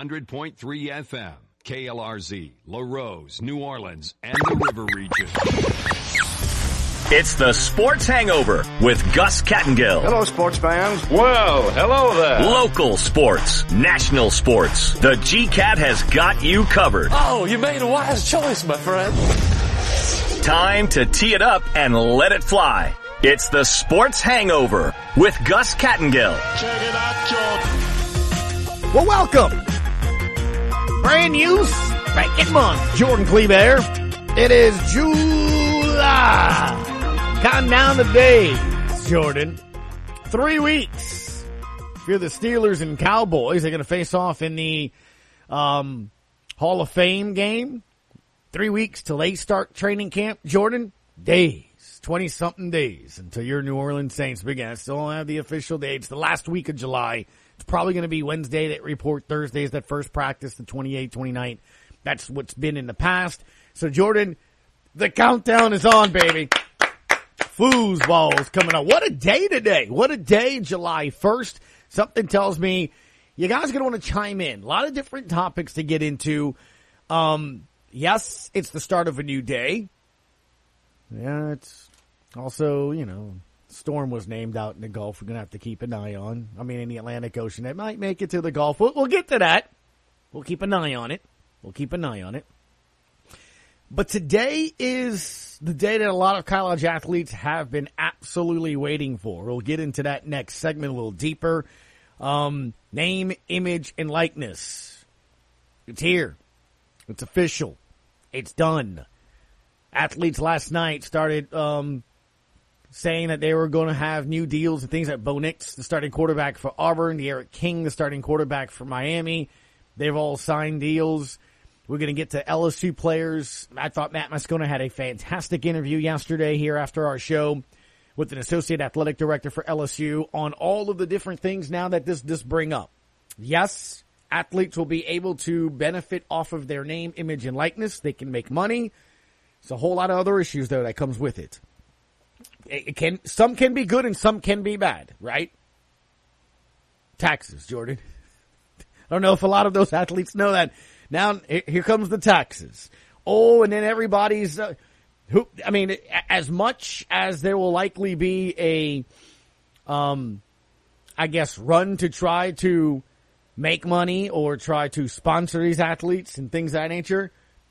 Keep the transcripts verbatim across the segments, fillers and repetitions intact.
hundred point three F M, K L R Z, LaRose, New Orleans, and the River Region. It's the Sports Hangover with Gus Kattengill. Hello, sports fans. Well, hello there. Local sports, national sports. The G CAT has got you covered. Oh, you made a wise choice, my friend. Time to tee it up and let it fly. It's the Sports Hangover with Gus Kattengill. Check it out, Jordan. Well, welcome. Brand new spanking month. Jordan Kleber. It is July. Counting down the days, Jordan. Three weeks. If you're the Steelers and Cowboys, they're going to face off in the um, Hall of Fame game. Three weeks till they start training camp. Jordan, days. twenty-something days until your New Orleans Saints begin. I still don't have the official dates. The last week of July. It's probably going to be Wednesday that report. Thursday is that first practice, the twenty-eighth, twenty-ninth. That's what's been in the past. So, Jordan, the countdown is on, baby. Foosball's coming up. What a day today. What a day, July first. Something tells me you guys are going to want to chime in. A lot of different topics to get into. Um, yes, it's the start of a new day. Yeah, it's also, you know, storm was named out in the Gulf. We're going to have to keep an eye on. I mean, in the Atlantic Ocean. It might make it to the Gulf. We'll, we'll get to that. We'll keep an eye on it. We'll keep an eye on it. But today is the day that a lot of college athletes have been absolutely waiting for. We'll get into that next segment a little deeper. Um, name, image, and likeness. It's here. It's official. It's done. Athletes last night started um, saying that they were going to have new deals and things like Bo Nix, the starting quarterback for Auburn, D'Eriq King, the starting quarterback for Miami. They've all signed deals. We're going to get to L S U players. I thought Matt Moscona had a fantastic interview yesterday here after our show with an associate athletic director for L S U on all of the different things now that this this bring up. Yes, athletes will be able to benefit off of their name, image, and likeness. They can make money. There's a whole lot of other issues, though, that comes with it. It can some can be good and some can be bad, right? Taxes, Jordan. I don't know if a lot of those athletes know that. Now, here comes the taxes. Oh, and then everybody's, uh, who, I mean, as much as there will likely be a, um, I guess, run to try to make money or try to sponsor these athletes and things of that nature,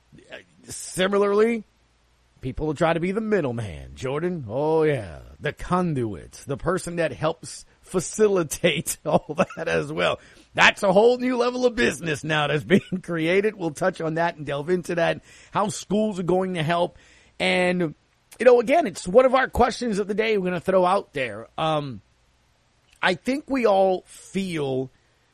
similarly, people will try to be the middleman. Jordan, oh yeah, the conduit, the person that helps facilitate all that as well. That's a whole new level of business now that's being created. We'll touch on that and delve into that, how schools are going to help. And, you know, again, it's one of our questions of the day we're going to throw out there. Um, I think we all feel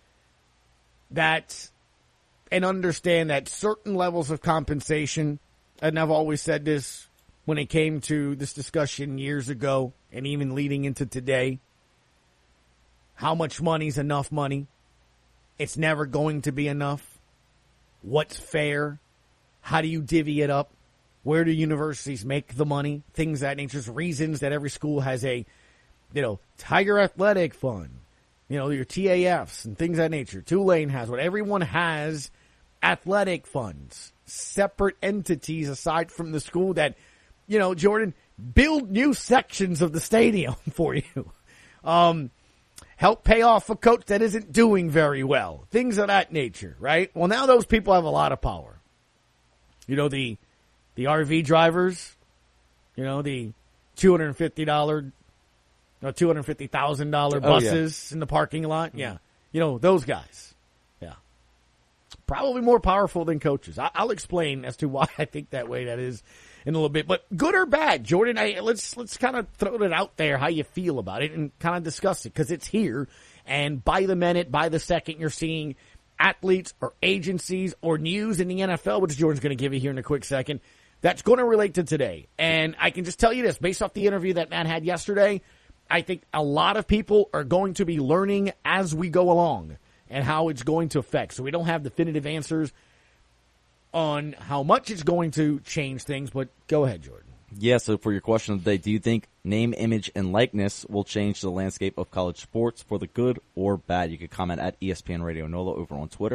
that and understand that certain levels of compensation, and I've always said this when it came to this discussion years ago and even leading into today, how much money's enough money? It's never going to be enough. What's fair? How do you divvy it up? Where do universities make the money? Things of that nature. There's reasons that every school has a, you know, Tiger Athletic Fund, you know, your T A Fs and things of that nature. Tulane has one. Everyone has athletic funds, separate entities aside from the school that, you know, Jordan, build new sections of the stadium for you. Um, help pay off a coach that isn't doing very well. Things of that nature, right? Well, now those people have a lot of power. You know, the the R V drivers, you know, the two hundred fifty dollars, no, two hundred fifty thousand dollars buses oh, yeah. in the parking lot. Mm-hmm. Yeah. You know, those guys. Yeah. Probably more powerful than coaches. I, I'll explain as to why I think that way that is in a little bit. But good or bad, Jordan, I, let's let's kind of throw it out there how you feel about it and kind of discuss it because it's here. And by the minute, by the second, you're seeing athletes or agencies or news in the N F L, which Jordan's going to give you here in a quick second, that's going to relate to today. And I can just tell you this, based off the interview that Matt had yesterday, I think a lot of people are going to be learning as we go along and how it's going to affect. So we don't have definitive answers on how much it's going to change things, but go ahead, Jordan. Yeah, so for your question of the day, do you think name, image, and likeness will change the landscape of college sports for the good or bad? You could comment at E S P N Radio NOLA over on Twitter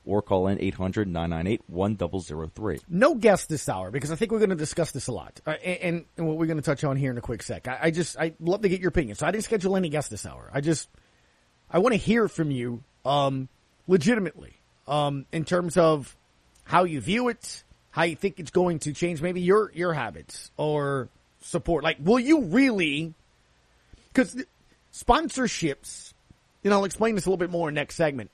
or call in eight hundred, nine nine eight, one zero zero three. No guest this hour because I think we're going to discuss this a lot, uh, and, and what we're going to touch on here in a quick sec. I, I just I love to get your opinion, so I didn't schedule any guests this hour. I just I want to hear from you, um, legitimately, um, in terms of how you view it, how you think it's going to change maybe your your habits or support. Like, will you really? Because sponsorships, and I'll explain this a little bit more in next segment.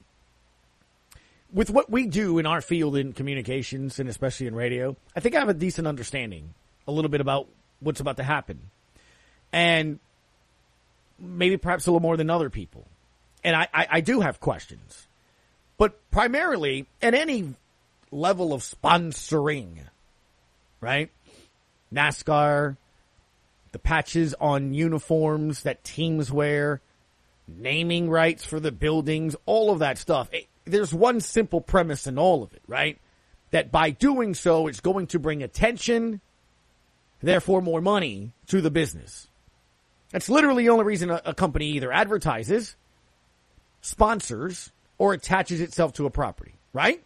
With what we do in our field in communications and especially in radio, I think I have a decent understanding a little bit about what's about to happen. And maybe perhaps a little more than other people. And I, I, I do have questions. But primarily, at any level of sponsoring, right? NASCAR, the patches on uniforms that teams wear, naming rights for the buildings, all of that stuff. It, there's one simple premise in all of it, right? That by doing so, it's going to bring attention, therefore more money to the business. That's literally the only reason a, a company either advertises, sponsors, or attaches itself to a property, right?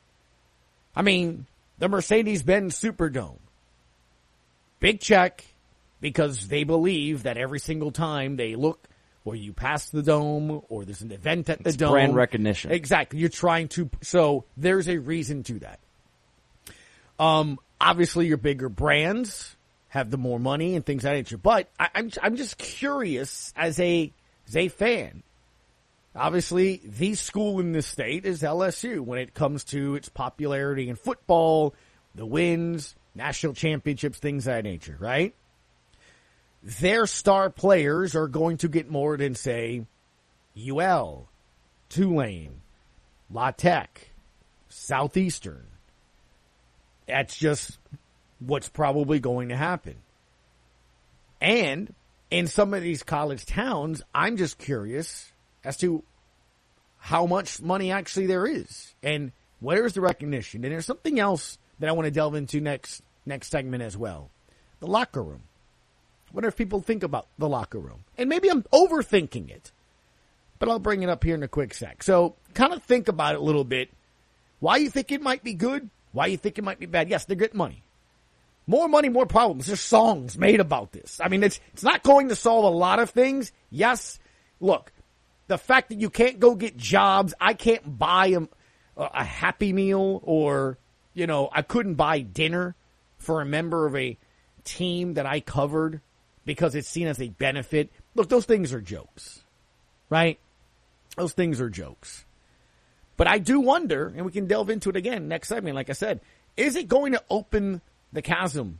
I mean, the Mercedes-Benz Superdome. Big check because they believe that every single time they look or you pass the dome, or there's an event at the it's dome. Brand recognition. Exactly. You're trying to, so there's a reason to that. Um, obviously your bigger brands have the more money and things of that nature, but I, I'm, I'm just curious as a, as a fan. Obviously the school in this state is L S U when it comes to its popularity in football, the wins, national championships, things of that nature, right? Their star players are going to get more than, say, U L, Tulane, La Tech, Southeastern. That's just what's probably going to happen. And in some of these college towns, I'm just curious as to how much money actually there is and where's the recognition. And there's something else that I want to delve into next next segment as well. The locker room. What if people think about the locker room? And maybe I'm overthinking it, but I'll bring it up here in a quick sec. So kind of think about it a little bit. Why you think it might be good? Why you think it might be bad? Yes, they're getting money. More money, more problems. There's songs made about this. I mean, it's it's not going to solve a lot of things. Yes, look, the fact that you can't go get jobs, I can't buy a, a Happy Meal or, you know, I couldn't buy dinner for a member of a team that I covered because it's seen as a benefit. Look, those things are jokes, right? Those things are jokes. But I do wonder, and we can delve into it again next segment, like I said, is it going to open the chasm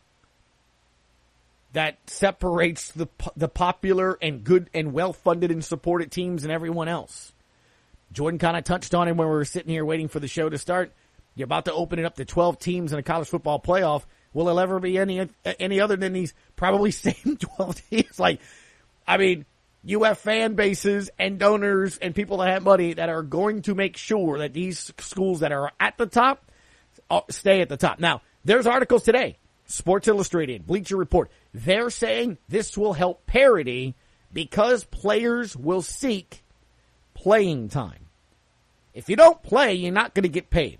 that separates the the popular and good and well-funded and supported teams and everyone else? Jordan kind of touched on it when we were sitting here waiting for the show to start. You're about to open it up to twelve teams in a college football playoff. Will it ever be any any other than these probably same twelve teams? Like, I mean, you have fan bases and donors and people that have money that are going to make sure that these schools that are at the top stay at the top. Now, there's articles today, Sports Illustrated, Bleacher Report. They're saying this will help parity because players will seek playing time. If you don't play, you're not going to get paid.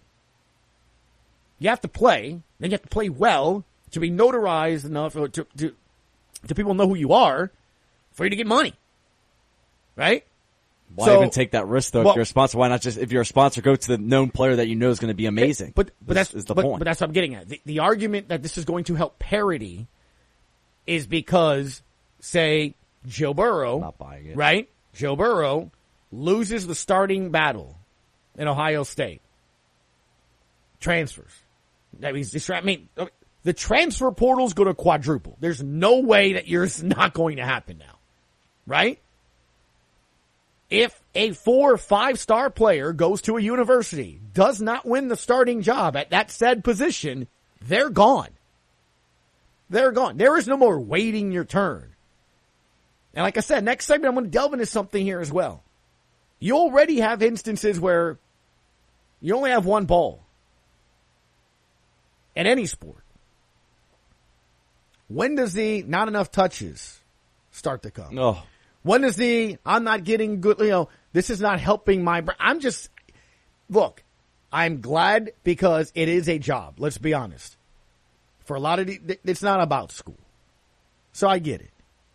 You have to play, then you have to play well to be notarized enough to, to, to people know who you are for you to get money. Right? Why so, even take that risk, though? well, if you're a sponsor, why not just, if you're a sponsor, go to the known player that you know is going to be amazing? But, but this that's is the but, point. But that's what I'm getting at. The, the argument that this is going to help parity is because, say, Joe Burrow, Not buying it. right? Joe Burrow loses the starting battle in Ohio State. Transfers. That means, I mean, the transfer portal's going to quadruple. There's no way that yours is not going to happen now. Right? If a four or five star player goes to a university, does not win the starting job at that said position, they're gone. They're gone. There is no more waiting your turn. And like I said, next segment I'm going to delve into something here as well. You already have instances where you only have one ball in any sport. When does the not enough touches start to come? Oh. When is the, I'm not getting good, you know, this is not helping my, I'm just, look, I'm glad because it is a job. Let's be honest. For a lot of the, it's not about school. So I get it.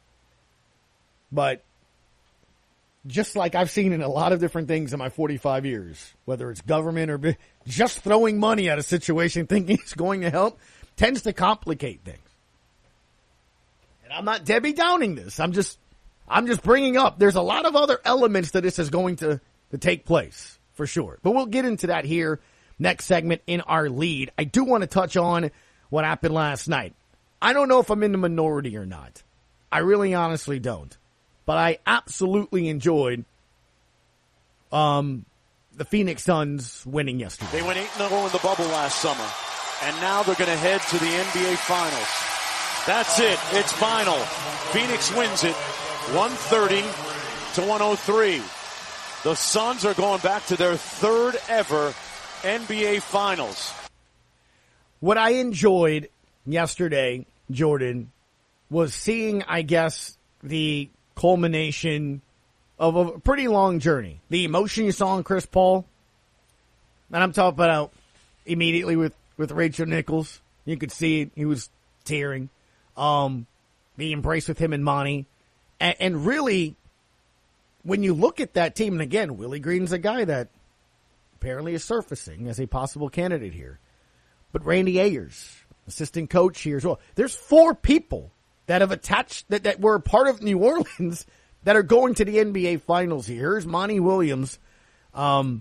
But just like I've seen in a lot of different things in my forty-five years, whether it's government or just throwing money at a situation thinking it's going to help tends to complicate things. And I'm not Debbie Downing this. I'm just, I'm just bringing up there's a lot of other elements that this is going to, to take place for sure. But we'll get into that here next segment in our lead. I do want to touch on what happened last night. I don't know if I'm in the minority or not. I really honestly don't. But I absolutely enjoyed um, the Phoenix Suns winning yesterday. They went eight and oh in the bubble last summer. And now they're going to head to the N B A Finals. That's it. It's final. Phoenix wins it one thirty to one oh three. The Suns are going back to their third ever N B A Finals. What I enjoyed yesterday, Jordan, was seeing, I guess, the culmination of a pretty long journey. The emotion you saw in Chris Paul, and I'm talking about immediately with, with Rachel Nichols. You could see it. He was tearing. Um, the embrace with him and Monty. And, and really, when you look at that team, and again, Willie Green's a guy that apparently is surfacing as a possible candidate here. But Randy Ayers, assistant coach here as well. There's four people that have attached, that, that were part of New Orleans that are going to the N B A Finals here. Here's Monty Williams, um,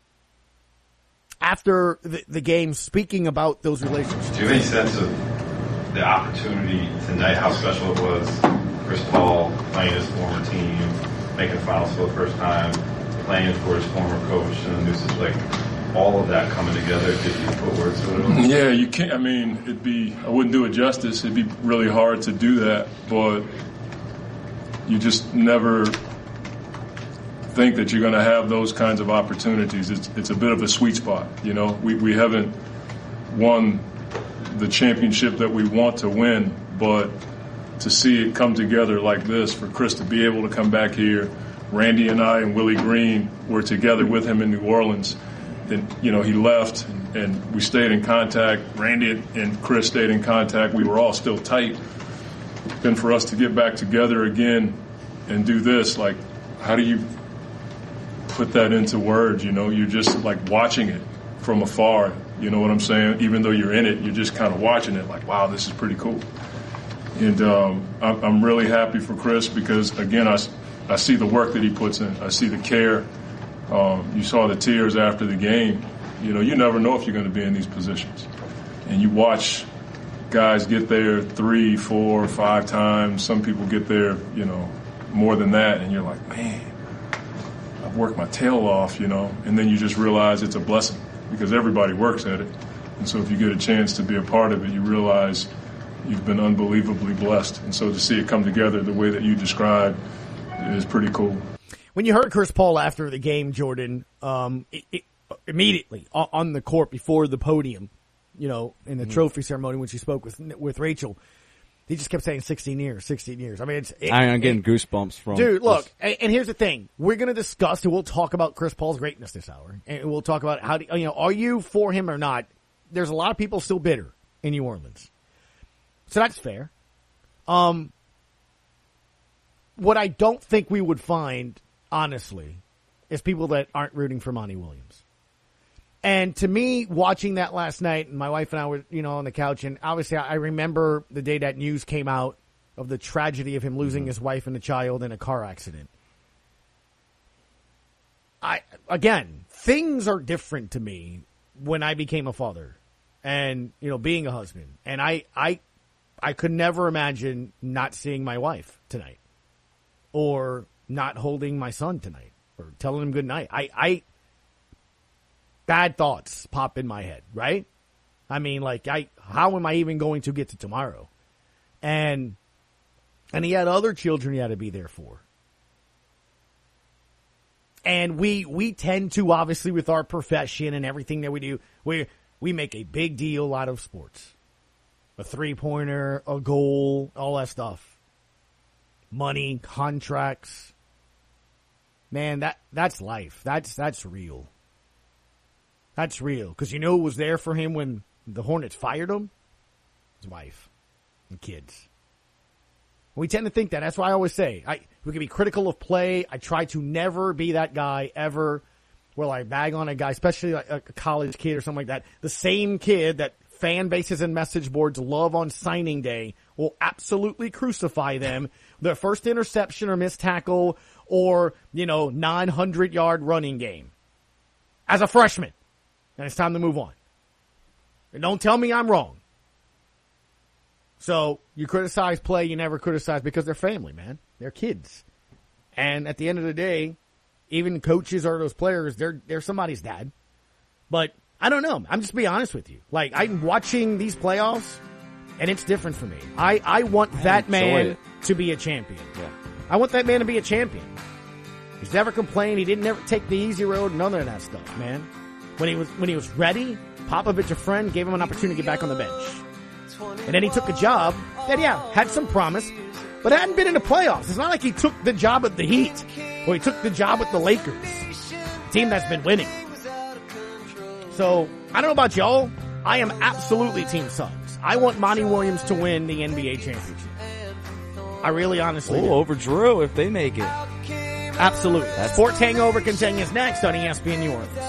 after the, the game, speaking about those relationships. Do you have any sense of the opportunity tonight, how special it was? Chris Paul playing his former team, making finals for the first time, playing for his former coach, and this is like all of that coming together. Did you put words to it? Yeah, you can't. I mean, it'd be, I wouldn't do it justice. It'd be really hard to do that, but you just never think that you're going to have those kinds of opportunities. It's it's a bit of a sweet spot, you know. We we haven't won the championship that we want to win, but to see it come together like this, for Chris to be able to come back here, Randy and I and Willie Green were together with him in New Orleans. Then, you know, he left, and, and we stayed in contact. Randy and Chris stayed in contact. We were all still tight. Then for us to get back together again and do this, like, how do you put that into words? You know, you're just like watching it from afar. You know what I'm saying? Even though you're in it, you're just kind of watching it like, wow, this is pretty cool. And um, I'm, I'm really happy for Chris because, again, I, I see the work that he puts in. I see the care. Um, you saw the tears after the game. You know, you never know if you're going to be in these positions. And you watch guys get there three, four, five times. Some people get there, you know, more than that. And you're like, man, I've worked my tail off, you know. And then you just realize it's a blessing because everybody works at it. And so if you get a chance to be a part of it, you realize you've been unbelievably blessed. And so to see it come together the way that you described is pretty cool. When you heard Chris Paul after the game, Jordan, um, it, it, immediately on the court before the podium, you know, in the mm-hmm. trophy ceremony when she spoke with with Rachel, he just kept saying sixteen years, sixteen years. I mean, it's it, I'm getting it, goosebumps from dude. Look, this. and, and here's the thing: we're going to discuss and we'll talk about Chris Paul's greatness this hour, and we'll talk about how do, you know, are you for him or not? There's a lot of people still bitter in New Orleans, so that's fair. Um, what I don't think we would find, honestly, is people that aren't rooting for Monty Williams. And to me, watching that last night, and my wife and I were, you know, on the couch, and obviously I remember the day that news came out of the tragedy of him losing mm-hmm. his wife and a child in a car accident. I, again, things are different to me when I became a father and, you know, being a husband. And I, I, I could never imagine not seeing my wife tonight or not holding my son tonight or telling him good night. I, I, bad thoughts pop in my head, right? I mean, like, I, how am I even going to get to tomorrow? And, and he had other children he had to be there for. And we, we tend to, obviously, with our profession and everything that we do, we, we make a big deal out of sports. A three-pointer, a goal, all that stuff. Money, contracts. Man, that, that's life. That's, that's real. That's real. Because you know who was there for him when the Hornets fired him? His wife and kids. We tend to think that. That's why I always say, I, we can be critical of play. I try to never be that guy ever where I bag on a guy, especially like a college kid or something like that. The same kid that fan bases and message boards love on signing day will absolutely crucify them. Their first interception or missed tackle or, you know, nine hundred yard running game as a freshman. And it's time to move on. And don't tell me I'm wrong. So you criticize play, you never criticize because they're family, man. They're kids. And at the end of the day, even coaches or those players, they're they're somebody's dad. But I don't know. I'm just being honest with you. Like, I'm watching these playoffs, and it's different for me. I, I want I that man it. to be a champion. Yeah. I want that man to be a champion. He's never complained. He didn't never take the easy road. None of that stuff, man. When he was when he was ready, Popovich, a friend, gave him an opportunity to get back on the bench. And then he took a job that, yeah, had some promise, but hadn't been in the playoffs. It's not like he took the job at the Heat or he took the job at the Lakers, a team that's been winning. So, I don't know about y'all. I am absolutely Team Suggs. I want Monty Williams to win the N B A championship. I really honestly oh, do. over Drew if they make it. Absolutely. That's Sports Hangover continues next on E S P N New Orleans.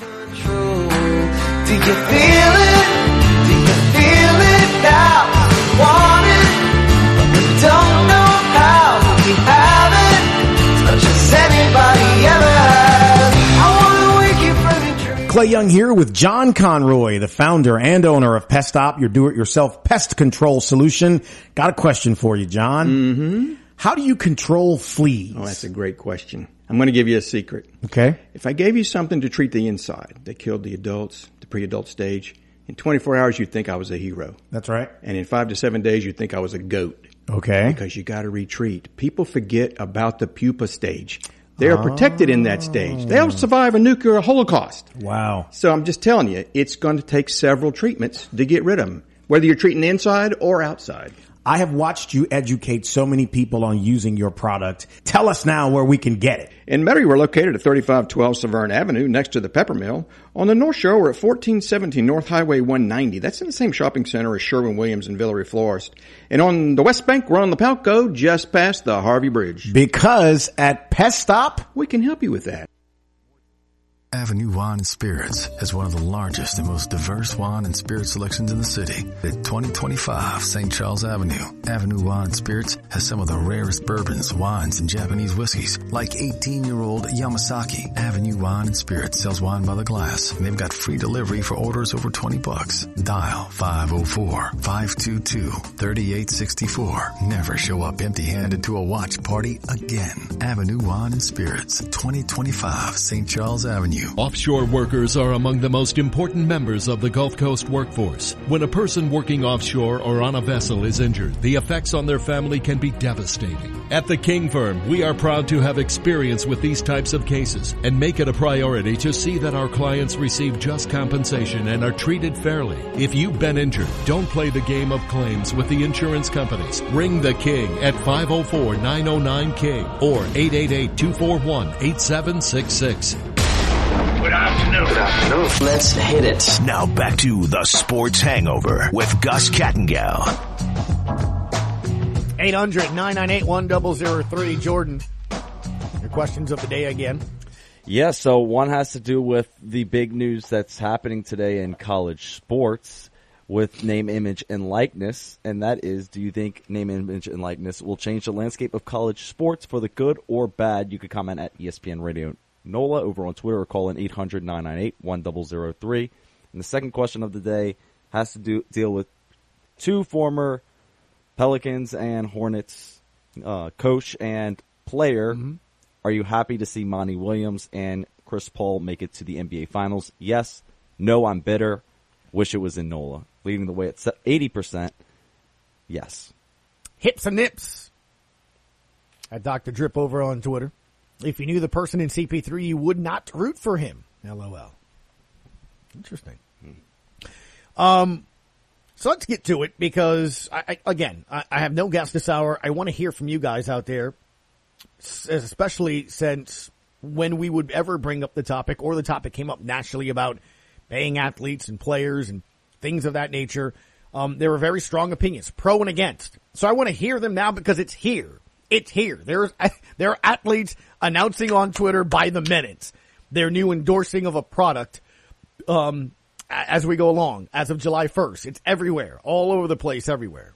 Do you feel it? Do you feel it now? Want it, but we don't know how. We have it, as much as anybody ever has. I wanna wake you from your dreams. Clay Young here with John Conroy, the founder and owner of Pest Stop, your do-it-yourself pest control solution. Got a question for you, John. Mm-hmm. How do you control fleas? Oh, that's a great question. I'm going to give you a secret. Okay. If I gave you something to treat the inside that killed the adults, the pre-adult stage, in twenty-four hours you'd think I was a hero. That's right. And in five to seven days you'd think I was a goat. Okay. Because you got to retreat. People forget about the pupa stage. They are oh. protected in that stage. They'll survive a nuclear holocaust. Wow. So I'm just telling you, it's going to take several treatments to get rid of them, whether you're treating the inside or outside. I have watched you educate so many people on using your product. Tell us now where we can get it. In Metairie, we're located at thirty-five twelve Severn Avenue, next to the Pepper Mill. On the North Shore, we're at fourteen seventeen North Highway one ninety. That's in the same shopping center as Sherwin-Williams and Villeray Florist. And on the West Bank, we're on the Palco, just past the Harvey Bridge. Because at Pest Stop, we can help you with that. Avenue Wine and Spirits has one of the largest and most diverse wine and spirit selections in the city. At twenty twenty-five Saint Charles Avenue, Avenue Wine and Spirits has some of the rarest bourbons, wines, and Japanese whiskeys, like eighteen-year-old Yamasaki. Avenue Wine and Spirits sells wine by the glass, and they've got free delivery for orders over twenty bucks. Dial five oh four, five two two, three eight six four. Never show up empty-handed to a watch party again. Avenue Wine and Spirits, twenty twenty-five Saint Charles Avenue. Offshore workers are among the most important members of the Gulf Coast workforce. When a person working offshore or on a vessel is injured, the effects on their family can be devastating. At the King Firm, we are proud to have experience with these types of cases and make it a priority to see that our clients receive just compensation and are treated fairly. If you've been injured, don't play the game of claims with the insurance companies. Ring the King at five oh four, nine oh nine, King or eight eight eight, two four one, eight seven six six. Good afternoon. Good afternoon. Let's hit it. Now back to the Sports Hangover with Gus Kattengell. eight hundred, nine nine eight, one zero zero three. Jordan, your questions of the day again. Yeah, so one has to do with the big news that's happening today in college sports with name, image, and likeness, and that is, do you think name, image, and likeness will change the landscape of college sports for the good or bad? You could comment at E S P N Radio NOLA over on Twitter or call in eight hundred, nine nine eight, one zero zero three. And the second question of the day has to do deal with two former Pelicans and Hornets uh, coach and player. Mm-hmm. Are you happy to see Monty Williams and Chris Paul make it to the N B A Finals? Yes. No, I'm bitter. Wish it was in NOLA. Leading the way at eighty percent. Yes. Hips and nips. At Doctor Drip over on Twitter. If you knew the person in C P three, you would not root for him. LOL. Interesting. Hmm. Um, so let's get to it because, I, I, again, I, I have no guest this hour. I want to hear from you guys out there, especially since when we would ever bring up the topic or the topic came up nationally about paying athletes and players and things of that nature. Um, there were very strong opinions, pro and against. So I want to hear them now because it's here. It's here. There's, there are athletes announcing on Twitter by the minutes their new endorsing of a product, um, as we go along, as of July first. It's everywhere, all over the place, everywhere.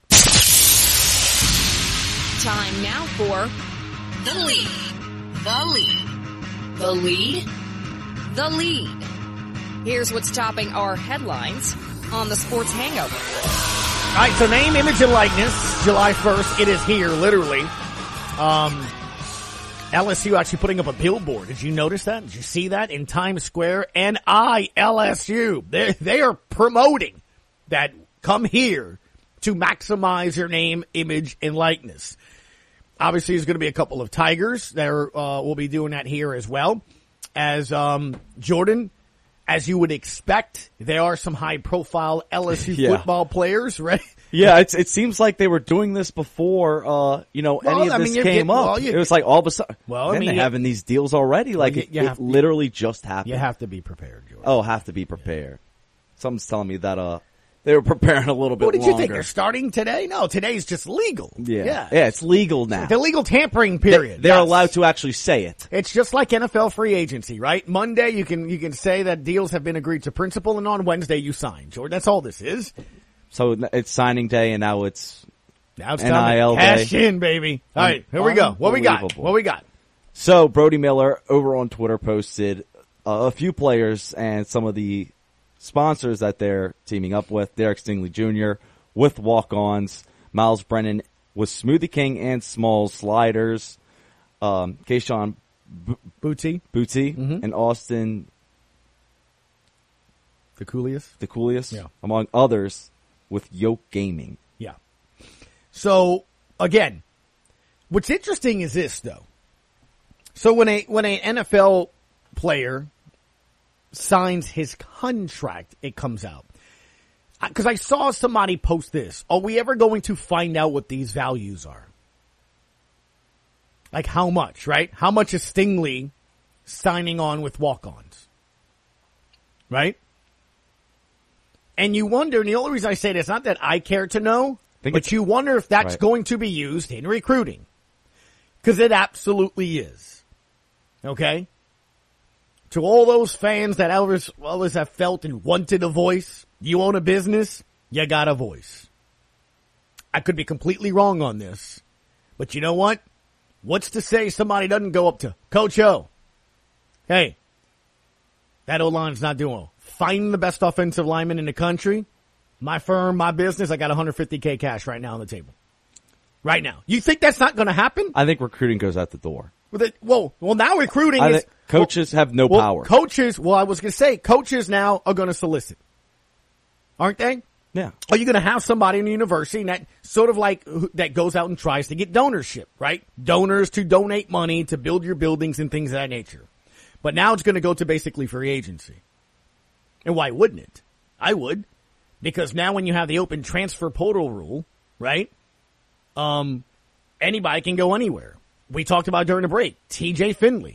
Time now for The Lead. The Lead. The Lead. The Lead. Here's what's topping our headlines on the Sports Hangover. All right, so name, image, and likeness, July first. It is here, literally. Um, L S U actually putting up a billboard. Did you notice that? Did you see that in Times Square? N I L S U. They they are promoting that. Come here to maximize your name, image, and likeness. Obviously, there's going to be a couple of Tigers that are, uh, will be doing that here as well. As um, Jordan, as you would expect, there are some high-profile L S U yeah. football players, right? Yeah, it's, it seems like they were doing this before, uh, you know, well, any of I this mean, came get, up. Well, you, it was like all of a sudden, well, I man, mean, they're you, having these deals already. Like well, you, you it, have, it literally just happened. You have to be prepared, Jordan. Oh, have to be prepared. Something's telling me that uh they were preparing a little bit What did longer. you think? They're starting today? No, today's just legal. Yeah, yeah, yeah it's legal now. The legal tampering period. They, they're yes. allowed to actually say it. It's just like N F L free agency, right? Monday you can you can say that deals have been agreed to principle, and on Wednesday you sign. Jordan, that's all this is. So it's signing day, and now it's now it's N I L time to day. cash in, baby. All right, here we go. What we got? What we got? So Brody Miller over on Twitter posted uh, a few players and some of the sponsors that they're teaming up with. Derek Stingley Junior with walk-ons. Miles Brennan with Smoothie King and Small Sliders. Um, Keyshawn B- Booty. Booty. Mm-hmm. And Austin DeCoulius. DeCoulius. Yeah. Among others with Yoke Gaming. Yeah. So, again, what's interesting is this, though. So when a when an N F L player signs his contract, it comes out. Because I saw somebody post this. Are we ever going to find out what these values are? Like how much, right? How much is Stingley signing on with walk-ons? Right? And you wonder, and the only reason I say this, not that I care to know, but you wonder if that's right. going to be used in recruiting. Because it absolutely is. Okay? To all those fans that always, always have felt and wanted a voice, you own a business, you got a voice. I could be completely wrong on this. But you know what? What's to say somebody doesn't go up to Coach O? Hey, that O-line's not doing well. Find the best offensive lineman in the country. My firm, my business, I got one hundred fifty K cash right now on the table. Right now. You think that's not going to happen? I think recruiting goes out the door. Well, the, well, well, now recruiting I is... think coaches well, have no well, power. Coaches, well, I was going to say, coaches now are going to solicit. Aren't they? Yeah. Are you going to have somebody in the university that sort of like, that goes out and tries to get donorship, right? Donors to donate money to build your buildings and things of that nature. But now it's going to go to basically free agency. And why wouldn't it? I would. Because now when you have the open transfer portal rule, right? Um, anybody can go anywhere. We talked about during the break, T J Finley.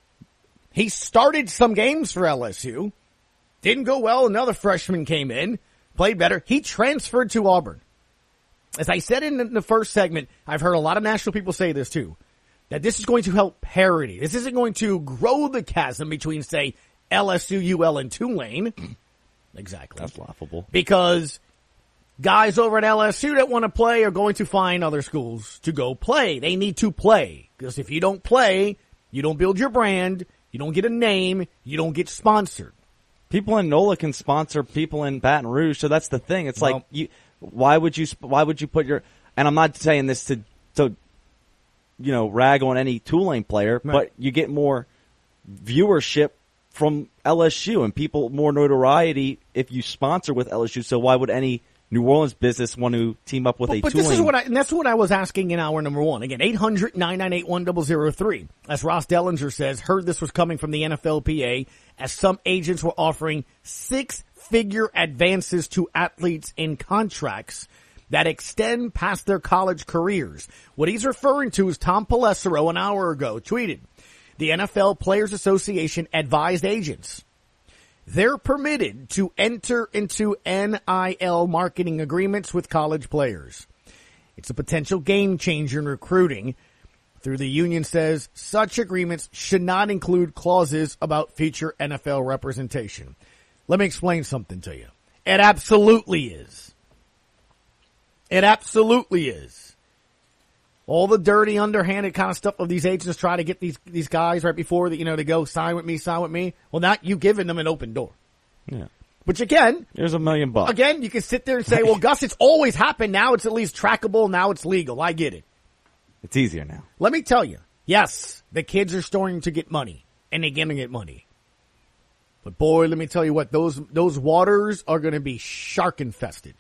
He started some games for L S U. Didn't go well. Another freshman came in, played better. He transferred to Auburn. As I said in the first segment, I've heard a lot of national people say this too, that this is going to help parity. This isn't going to grow the chasm between, say, L S U, U L, and Tulane. Exactly. That's laughable. Because guys over at L S U that want to play are going to find other schools to go play. They need to play. Because if you don't play, you don't build your brand, you don't get a name, you don't get sponsored. People in NOLA can sponsor people in Baton Rouge, so that's the thing. It's Well, like, you, why would you, why would you put your, and I'm not saying this to, to, you know, rag on any Tulane player, Right. but you get more viewership from L S U and people more notoriety if you sponsor with L S U. So why would any New Orleans business want to team up with But, a but Tulane? this is what I, and that's what I was asking in hour number one. Again, eight hundred, nine nine eight, one zero zero three. As Ross Dellinger says, heard this was coming from the N F L P A as some agents were offering six-figure advances to athletes in contracts that extend past their college careers. What he's referring to is Tom Pelissero an hour ago tweeted, the N F L Players Association advised agents they're permitted to enter into N I L marketing agreements with college players. It's a potential game changer in recruiting. Through the union says such agreements should not include clauses about future N F L representation. Let me explain something to you. It absolutely is. It absolutely is. All the dirty, underhanded kind of stuff of these agents try to get these these guys right before that, you know, to go sign with me, sign with me. Well, not you giving them an open door. Yeah. Which again, there's a million bucks. Again, you can sit there and say, well, Gus, it's always happened. Now it's at least trackable. Now it's legal. I get it. It's easier now. Let me tell you. Yes, the kids are starting to get money, and they're going to get money. But boy, let me tell you what, those those waters are going to be shark infested.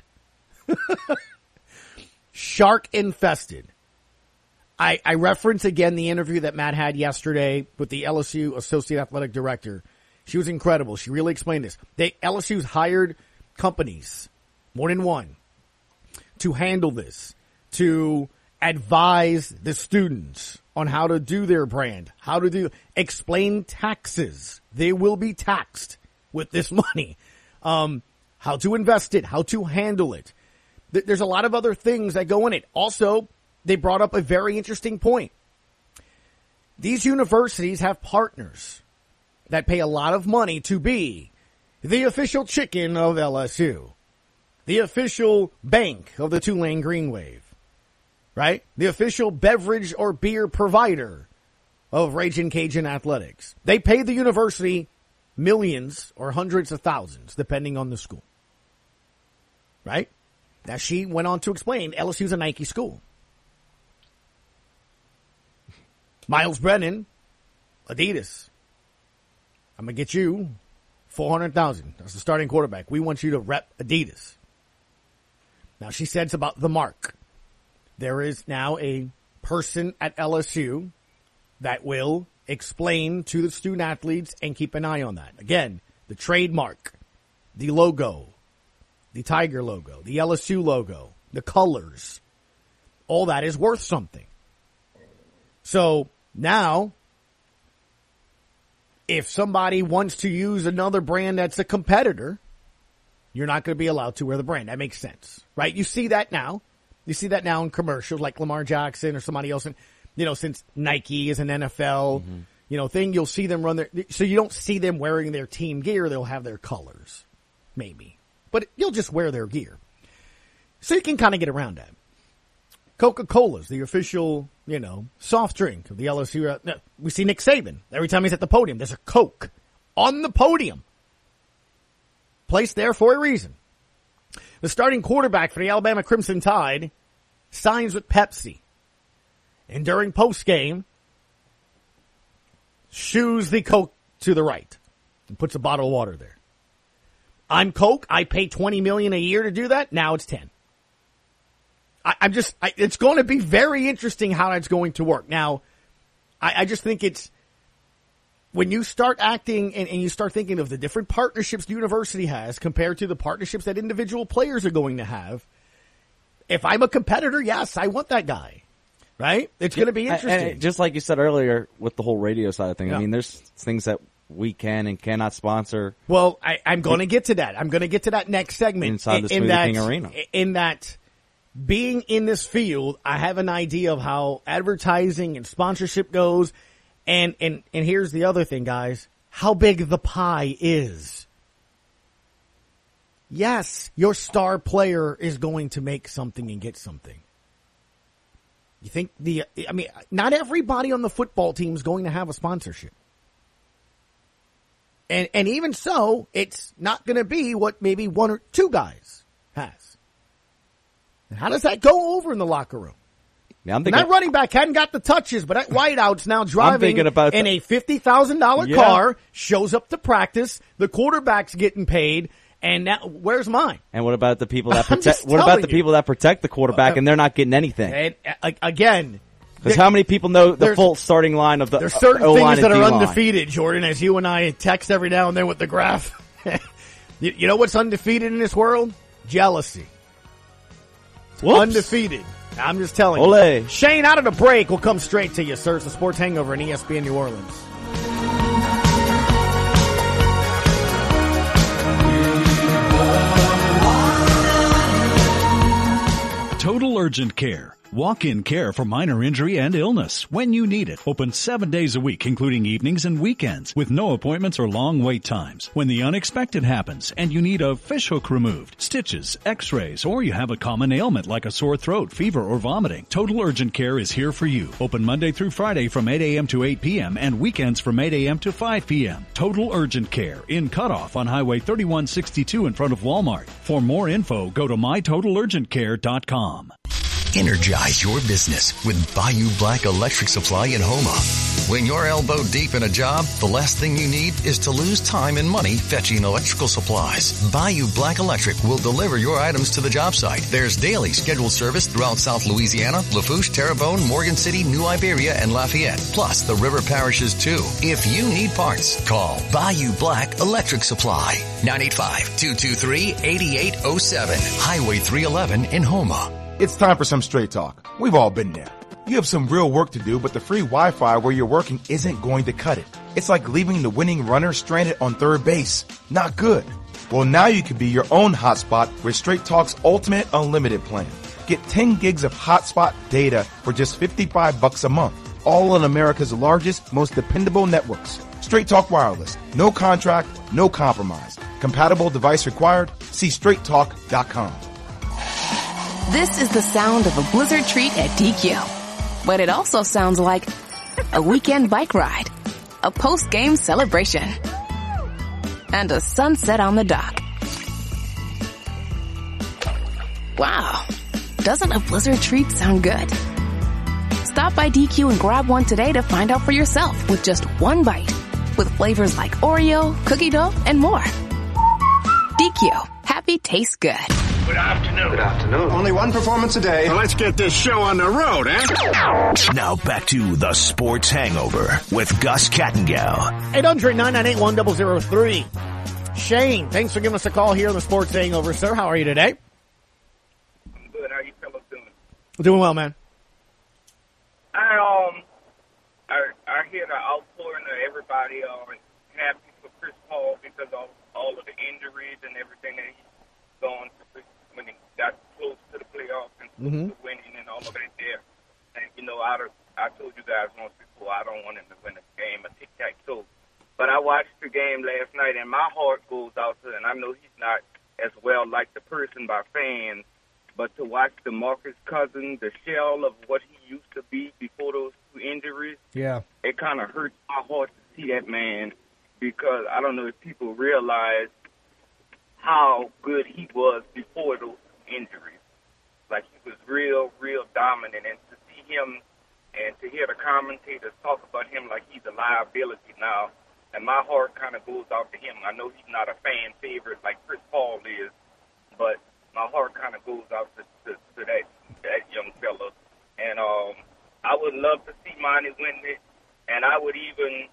Shark infested. I, I reference again the interview that Matt had yesterday with the L S U Associate Athletic Director. She was incredible. She really explained this. They, L S U's hired companies, more than one, to handle this, to advise the students on how to do their brand, how to do, explain taxes. They will be taxed with this money. Um, how to invest it, how to handle it. Th- there's a lot of other things that go in it. Also, they brought up a very interesting point. These universities have partners that pay a lot of money to be the official chicken of L S U, the official bank of the Tulane Green Wave, right? The official beverage or beer provider of Ragin' Cajun Athletics. They pay the university millions or hundreds of thousands, depending on the school, right? Now, she went on to explain L S U's a Nike school. Miles Brennan, Adidas. I'm going to get you four hundred thousand dollars. That's the starting quarterback. We want you to rep Adidas. Now, she said it's about the mark. There is now a person at L S U that will explain to the student athletes and keep an eye on that. Again, the trademark, the logo, the Tiger logo, the L S U logo, the colors, all that is worth something. So now, if somebody wants to use another brand that's a competitor, you're not going to be allowed to wear the brand. That makes sense, right? You see that now. You see that now in commercials like Lamar Jackson or somebody else. And, you know, since Nike is an N F L, mm-hmm. you know, thing, you'll see them run their, so you don't see them wearing their team gear. They'll have their colors, maybe, but you'll just wear their gear. So you can kind of get around that. Coca-Cola's the official, you know, soft drink of the L S U. Uh, we see Nick Saban. Every time he's at the podium, there's a Coke on the podium. Placed there for a reason. The starting quarterback for the Alabama Crimson Tide signs with Pepsi. And during postgame, shoos the Coke to the right and puts a bottle of water there. I'm Coke. I pay twenty million dollars a year to do that. Now it's ten. I, I'm just, I, it's going to be very interesting how that's going to work. Now, I, I just think it's, when you start acting and, and you start thinking of the different partnerships the university has compared to the partnerships that individual players are going to have, if I'm a competitor, yes, I want that guy, right? It's going to be interesting. And just like you said earlier with the whole radio side of things, Yeah. I mean, there's things that we can and cannot sponsor. Well, I, I'm going to get to that. I'm going to get to that next segment. Inside the in Smoothie that, King Arena. In that, being in this field, I have an idea of how advertising and sponsorship goes. And, and, and here's the other thing, guys. How big the pie is. Yes, your star player is going to make something and get something. You think the, I mean, not everybody on the football team is going to have a sponsorship. And, and even so, it's not going to be what maybe one or two guys has. And how does that go over in the locker room? Yeah, I'm And thinking, that running back hadn't got the touches, but that wideout's now driving thinking about in the- a fifty thousand dollars Yeah. car, shows up to practice, the quarterback's getting paid, and now, where's mine? and what about the people that I'm protect? just What about telling the you. people that protect the quarterback Uh, and they're not getting anything? And, uh, again, Because how many people know the there's- full starting line of the there's certain O-line things that and are D-line? undefeated, Jordan, as you and I text every now and then with the graph. you, you know what's undefeated in this world? Jealousy. It's Whoops. undefeated. I'm just telling Ole. you. Shane, out of the break, we'll come straight to you, sir. It's the Sports Hangover in E S P N New Orleans. Urgent Care. Walk-in care for minor injury and illness when you need it. Open seven days a week, including evenings and weekends, with no appointments or long wait times. When the unexpected happens and you need a fishhook removed, stitches, x-rays, or you have a common ailment like a sore throat, fever, or vomiting, Total Urgent Care is here for you. Open Monday through Friday from eight a.m. to eight p.m. and weekends from eight a.m. to five p.m. Total Urgent Care in Cutoff on Highway thirty-one sixty-two in front of Walmart. For more info, go to my total urgent care dot com. Energize your business with Bayou Black Electric Supply in Houma. When you're elbow deep in a job, the last thing you need is to lose time and money fetching electrical supplies. Bayou Black Electric will deliver your items to the job site. There's daily scheduled service throughout South Louisiana, Lafourche, Terrebonne, Morgan City, New Iberia, and Lafayette, plus the river parishes too. If you need parts, call Bayou Black Electric Supply. nine eight five, two two three, eight eight zero seven, Highway three eleven in Houma. It's time for some straight talk. We've all been there. You have some real work to do, but the free Wi-Fi where you're working isn't going to cut it. It's like leaving the winning runner stranded on third base. Not good. Well, now you can be your own hotspot with Straight Talk's Ultimate Unlimited plan. Get ten gigs of hotspot data for just fifty-five bucks a month. All on America's largest, most dependable networks. Straight Talk Wireless. No contract, no compromise. Compatible device required. See straight talk dot com. This is the sound of a blizzard treat at D Q. But it also sounds like a weekend bike ride, a post-game celebration, and a sunset on the dock. Wow, doesn't a blizzard treat sound good? Stop by D Q and grab one today to find out for yourself with just one bite, with flavors like Oreo, cookie dough, and more. D Q, happy tastes good. Good afternoon. Good afternoon. Only one performance a day. Well, let's get this show on the road, eh? Now back to the Sports Hangover with Gus Kattengell. eight hundred, nine nine eight, one zero zero three. Shane, thanks for giving us a call here on the Sports Hangover, sir. How are you today? I'm good. How you fellas doing? Doing well, man. I um, I I hear the outpouring of everybody uh, happy for Chris Paul because of all of the injuries and everything that he's gone through when he got close to the playoffs and close Mhm. to winning and all of it there. And you know, I I told you guys once before I don't want him to win a game of tic tac toe. But I watched the game last night, and my heart goes out to, and I know he's not as well liked the person by fans, but to watch DeMarcus Cousins, the shell of what he used to be before those two injuries, Yeah. it kind of hurts my heart to see that man because I don't know if people realize how good he was before those injuries. Like, he was real, real dominant, and to see him and to hear the commentators talk about him like he's a liability now, and my heart kind of goes out to him. I know he's not a fan favorite like Chris Paul is, but my heart kind of goes out to, to, to that that young fella. And um, I would love to see Monty win it, and I would even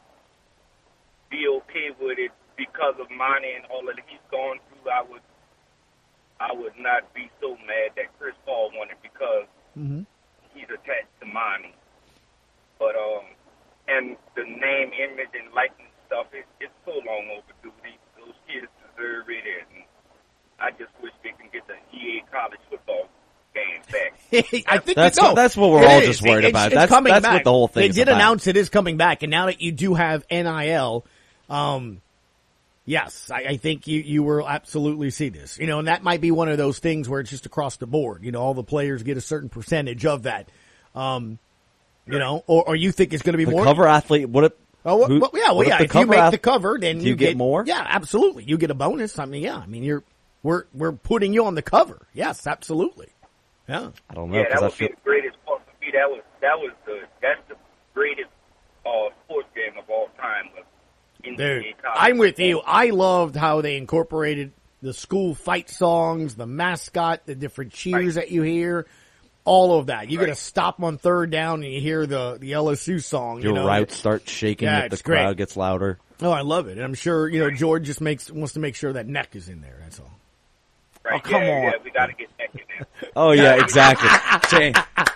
be okay with it because of Monty and all that he's gone through. I would, I would not be so mad that Chris Paul won it because Mm-hmm. he's attached to Monty. But um, and the name, image, and likeness stuff, it, it's so long overdue. These, those kids deserve it, and I just wish they can get the E A college football game back. I think That's no, what- that's what we're it all is. just worried It's- about. it's That's- coming that's back. what the whole thing They is did about. announce it is coming back, and now that you do have N I L, um, yes, I, I think you you will absolutely see this. You know, and that might be one of those things where it's just across the board. You know, all the players get a certain percentage of that. Um, you know, or, or you think it's going to be The more cover athlete, what if, Oh, well, who- well, yeah, well, what if yeah. the If you cover make ath- the cover, then do you get more? Yeah, absolutely. You get a bonus. I mean, yeah. I mean, you're we're we're putting you on the cover. Yes, absolutely. Yeah. I don't know. Yeah, 'cause that I would feel, be the greatest part for me. That was that was the that's the greatest uh, sports game of all time. Was N B A Dude, college I'm with football. you. I loved how they incorporated the school fight songs, the mascot, the different cheers that you hear, all of that. You Right. get to stop on third down and you hear the, the L S U song. your you know? route starts shaking Yeah, if the it's great. crowd gets louder. Oh, I love it. And I'm sure, you know, George just makes wants to make sure that neck is in there. That's all. Right. Oh, come yeah, on. Yeah, we got to get back in there. Oh yeah, exactly. Shane,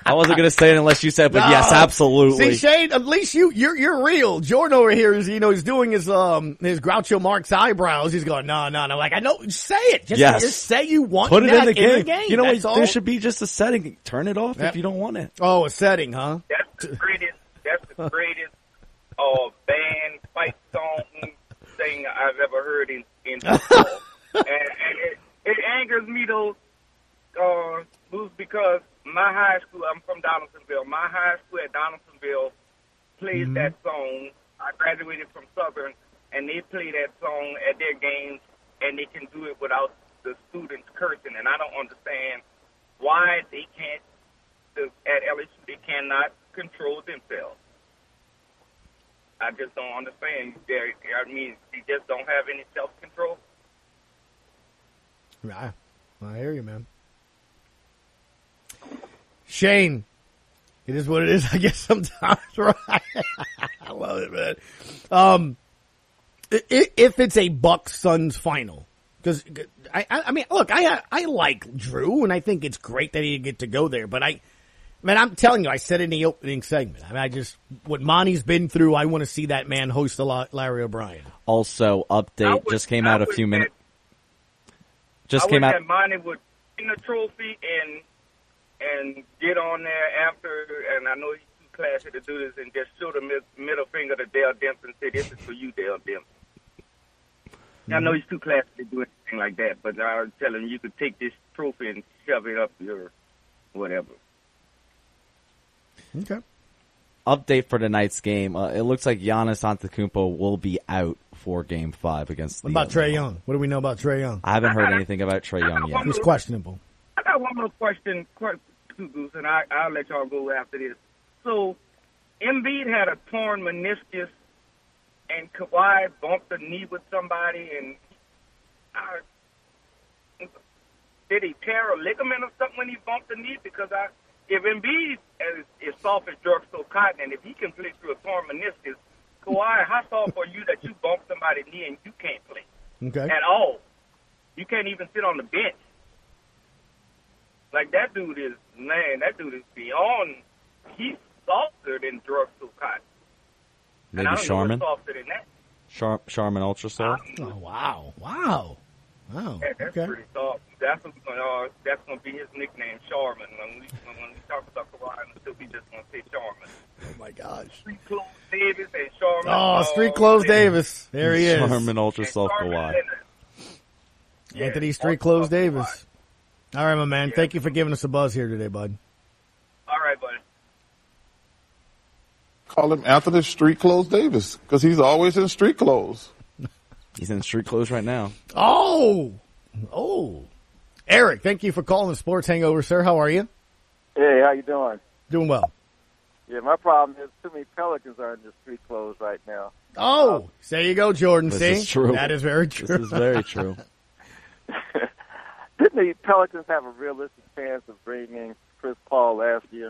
I wasn't going to say it unless you said, but No. yes, absolutely. See, Shane, at least you, you're, you're real. Jordan over here is, you know, he's doing his, um, his Groucho Marx eyebrows. He's going, no, no, no. Like, I know, say it. Just, Yes. just say you want Put it that in the game. game. You know, That's what? all. There should be just a setting. Turn it off Yep. if you don't want it. Oh, a setting, huh? That's the greatest. That's the greatest uh, band fight song thing I've ever heard in in football. and, and it, it angers me though, uh, Moose, because my high school. I'm from Donaldsonville. My high school at Donaldsonville plays Mm-hmm. that song. I graduated from Southern, and they play that song at their games, and they can do it without the students cursing. And I don't understand why they can't. The, at L S U, they cannot control themselves. I just don't understand. They're, I mean, they just don't have any self-control. I, I hear you, man. Shane, it is what it is, I guess, sometimes, right? I love it, man. Um, i- if it's a Bucks Suns final, because I, I, I mean, look, I, I like Drew, and I think it's great that he didn't get to go there, but I, man, I'm telling you, I said in the opening segment, I mean, I just, what Monty's been through, I want to see that man host a lot, Larry O'Brien. Also, update would- just came I out a would few bet- minutes. Just I came wish out. that Monty would win the trophy and and get on there after, and I know he's too classy to do this, and just show the mid, middle finger to Dale Dempsey and say, this is for you, Dale Dempsey. I know he's too classy to do anything like that, but I was telling him you could take this trophy and shove it up your whatever. Okay. Update for tonight's game. Uh, it looks like Giannis Antetokounmpo will be out for Game Five against. What the about Trae Young? What do we know about Trae Young? I haven't heard anything about Trae Young yet. He's questionable. I got one more question, que- too, Goose, and I, I'll let y'all go after this. So, Embiid had a torn meniscus, and Kawhi bumped a knee with somebody, and uh, did he tear a ligament or something when he bumped the knee? Because I, if Embiid is, is soft as drugstore cotton, and if he can play through a torn meniscus, Kawhi, how soft are you that you bump somebody's knee and you can't play Okay. at all? You can't even sit on the bench. Like, that dude is, man, that dude is beyond, he's softer than drugstore cotton. Maybe and I don't Charmin. know what's softer than that. Char- Charmin Ultra Soft. Oh, wow. Wow. Wow. Yeah, that's Okay. pretty soft. That's, uh, that's going to be his nickname, Charmin. When we, when we talk about Kawhi, until we just going to say Charmin. Oh, my gosh. Street Clothes Davis and Charmin. Oh, Street Clothes Davis. There he is. Charmin Ultra Soft Kawhi. Anthony Street Clothes Davis. All right, my man. Thank you for giving us a buzz here today, bud. All right, buddy. Call him Anthony Street Clothes Davis because he's always in street clothes. He's in street clothes right now. Oh. Oh. Eric, thank you for calling the Sports Hangover, sir. How are you? Hey, how you doing? Doing well. Yeah, my problem is too many Pelicans are in the street clothes right now. Oh, there you go, Jordan. This See? is true. That is very true. This is very true. Didn't the Pelicans have a realistic chance of bringing in Chris Paul last year?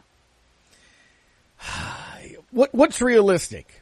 What What's realistic?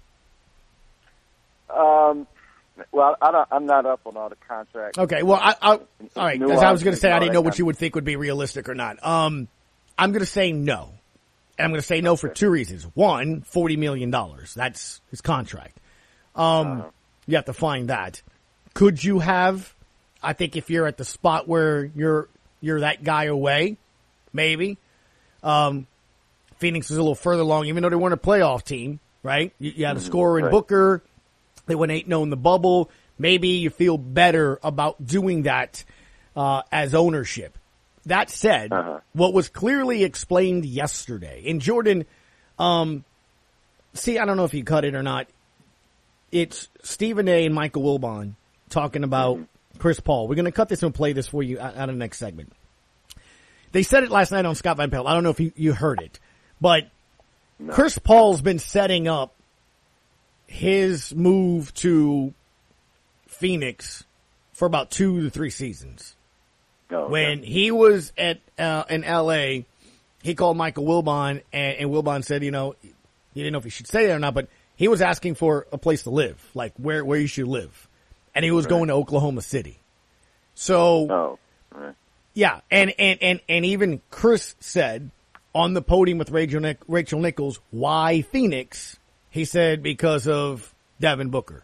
Um, well, I don't, I'm not up on all the contracts. Okay, well, I, I all right. As I was going to say, I didn't know what that you would think would be realistic or not. Um, I'm going to say no, and I'm going to say no for two reasons. One, forty million dollars. That's his contract. Um, you have to find that. Could you have? I think if you're at the spot where you're you're that guy away, maybe. Um, Phoenix is a little further along, even though they weren't a playoff team, right? You, you had a scorer in Right. Booker. They went eight oh in the bubble. Maybe you feel better about doing that uh, as ownership. That said, Uh-huh. what was clearly explained yesterday, and Jordan, um, see, I don't know if you cut it or not. It's Stephen A. and Michael Wilbon talking about mm-hmm. Chris Paul. We're going to cut this and play this for you out of the next segment. They said it last night on Scott Van Pelt. I don't know if you, you heard it, but no. Chris Paul's been setting up his move to Phoenix for about two to three seasons. Oh, okay. When he was at uh, in L A, he called Michael Wilbon, and, and Wilbon said, you know, he didn't know if he should say that or not, but he was asking for a place to live, like where where you should live, and he was right. going to Oklahoma City. So, oh, right. yeah, and, and, and, and even Chris said on the podium with Rachel, Nic- Rachel Nichols, why Phoenix? He said because of Devin Booker.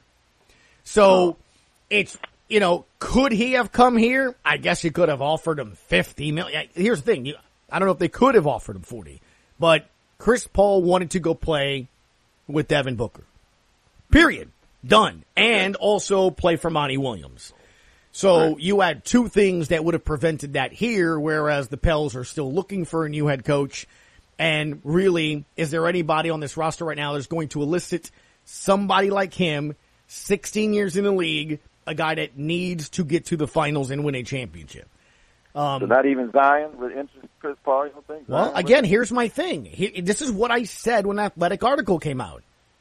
So it's, you know, could he have come here? I guess you could have offered him fifty million. Here's the thing. You, I don't know if they could have offered him forty, but Chris Paul wanted to go play with Devin Booker. Period. Done. And also play for Monty Williams. So right. you had two things that would have prevented that here, whereas the Pels are still looking for a new head coach. And really, is there anybody on this roster right now that's going to elicit somebody like him, sixteen years in the league, a guy that needs to get to the finals and win a championship? Um, so not even Zion would interest Chris Paul, you don't think? Well, Zion again, would? here's my thing. He, this is what I said when the Athletic article came out.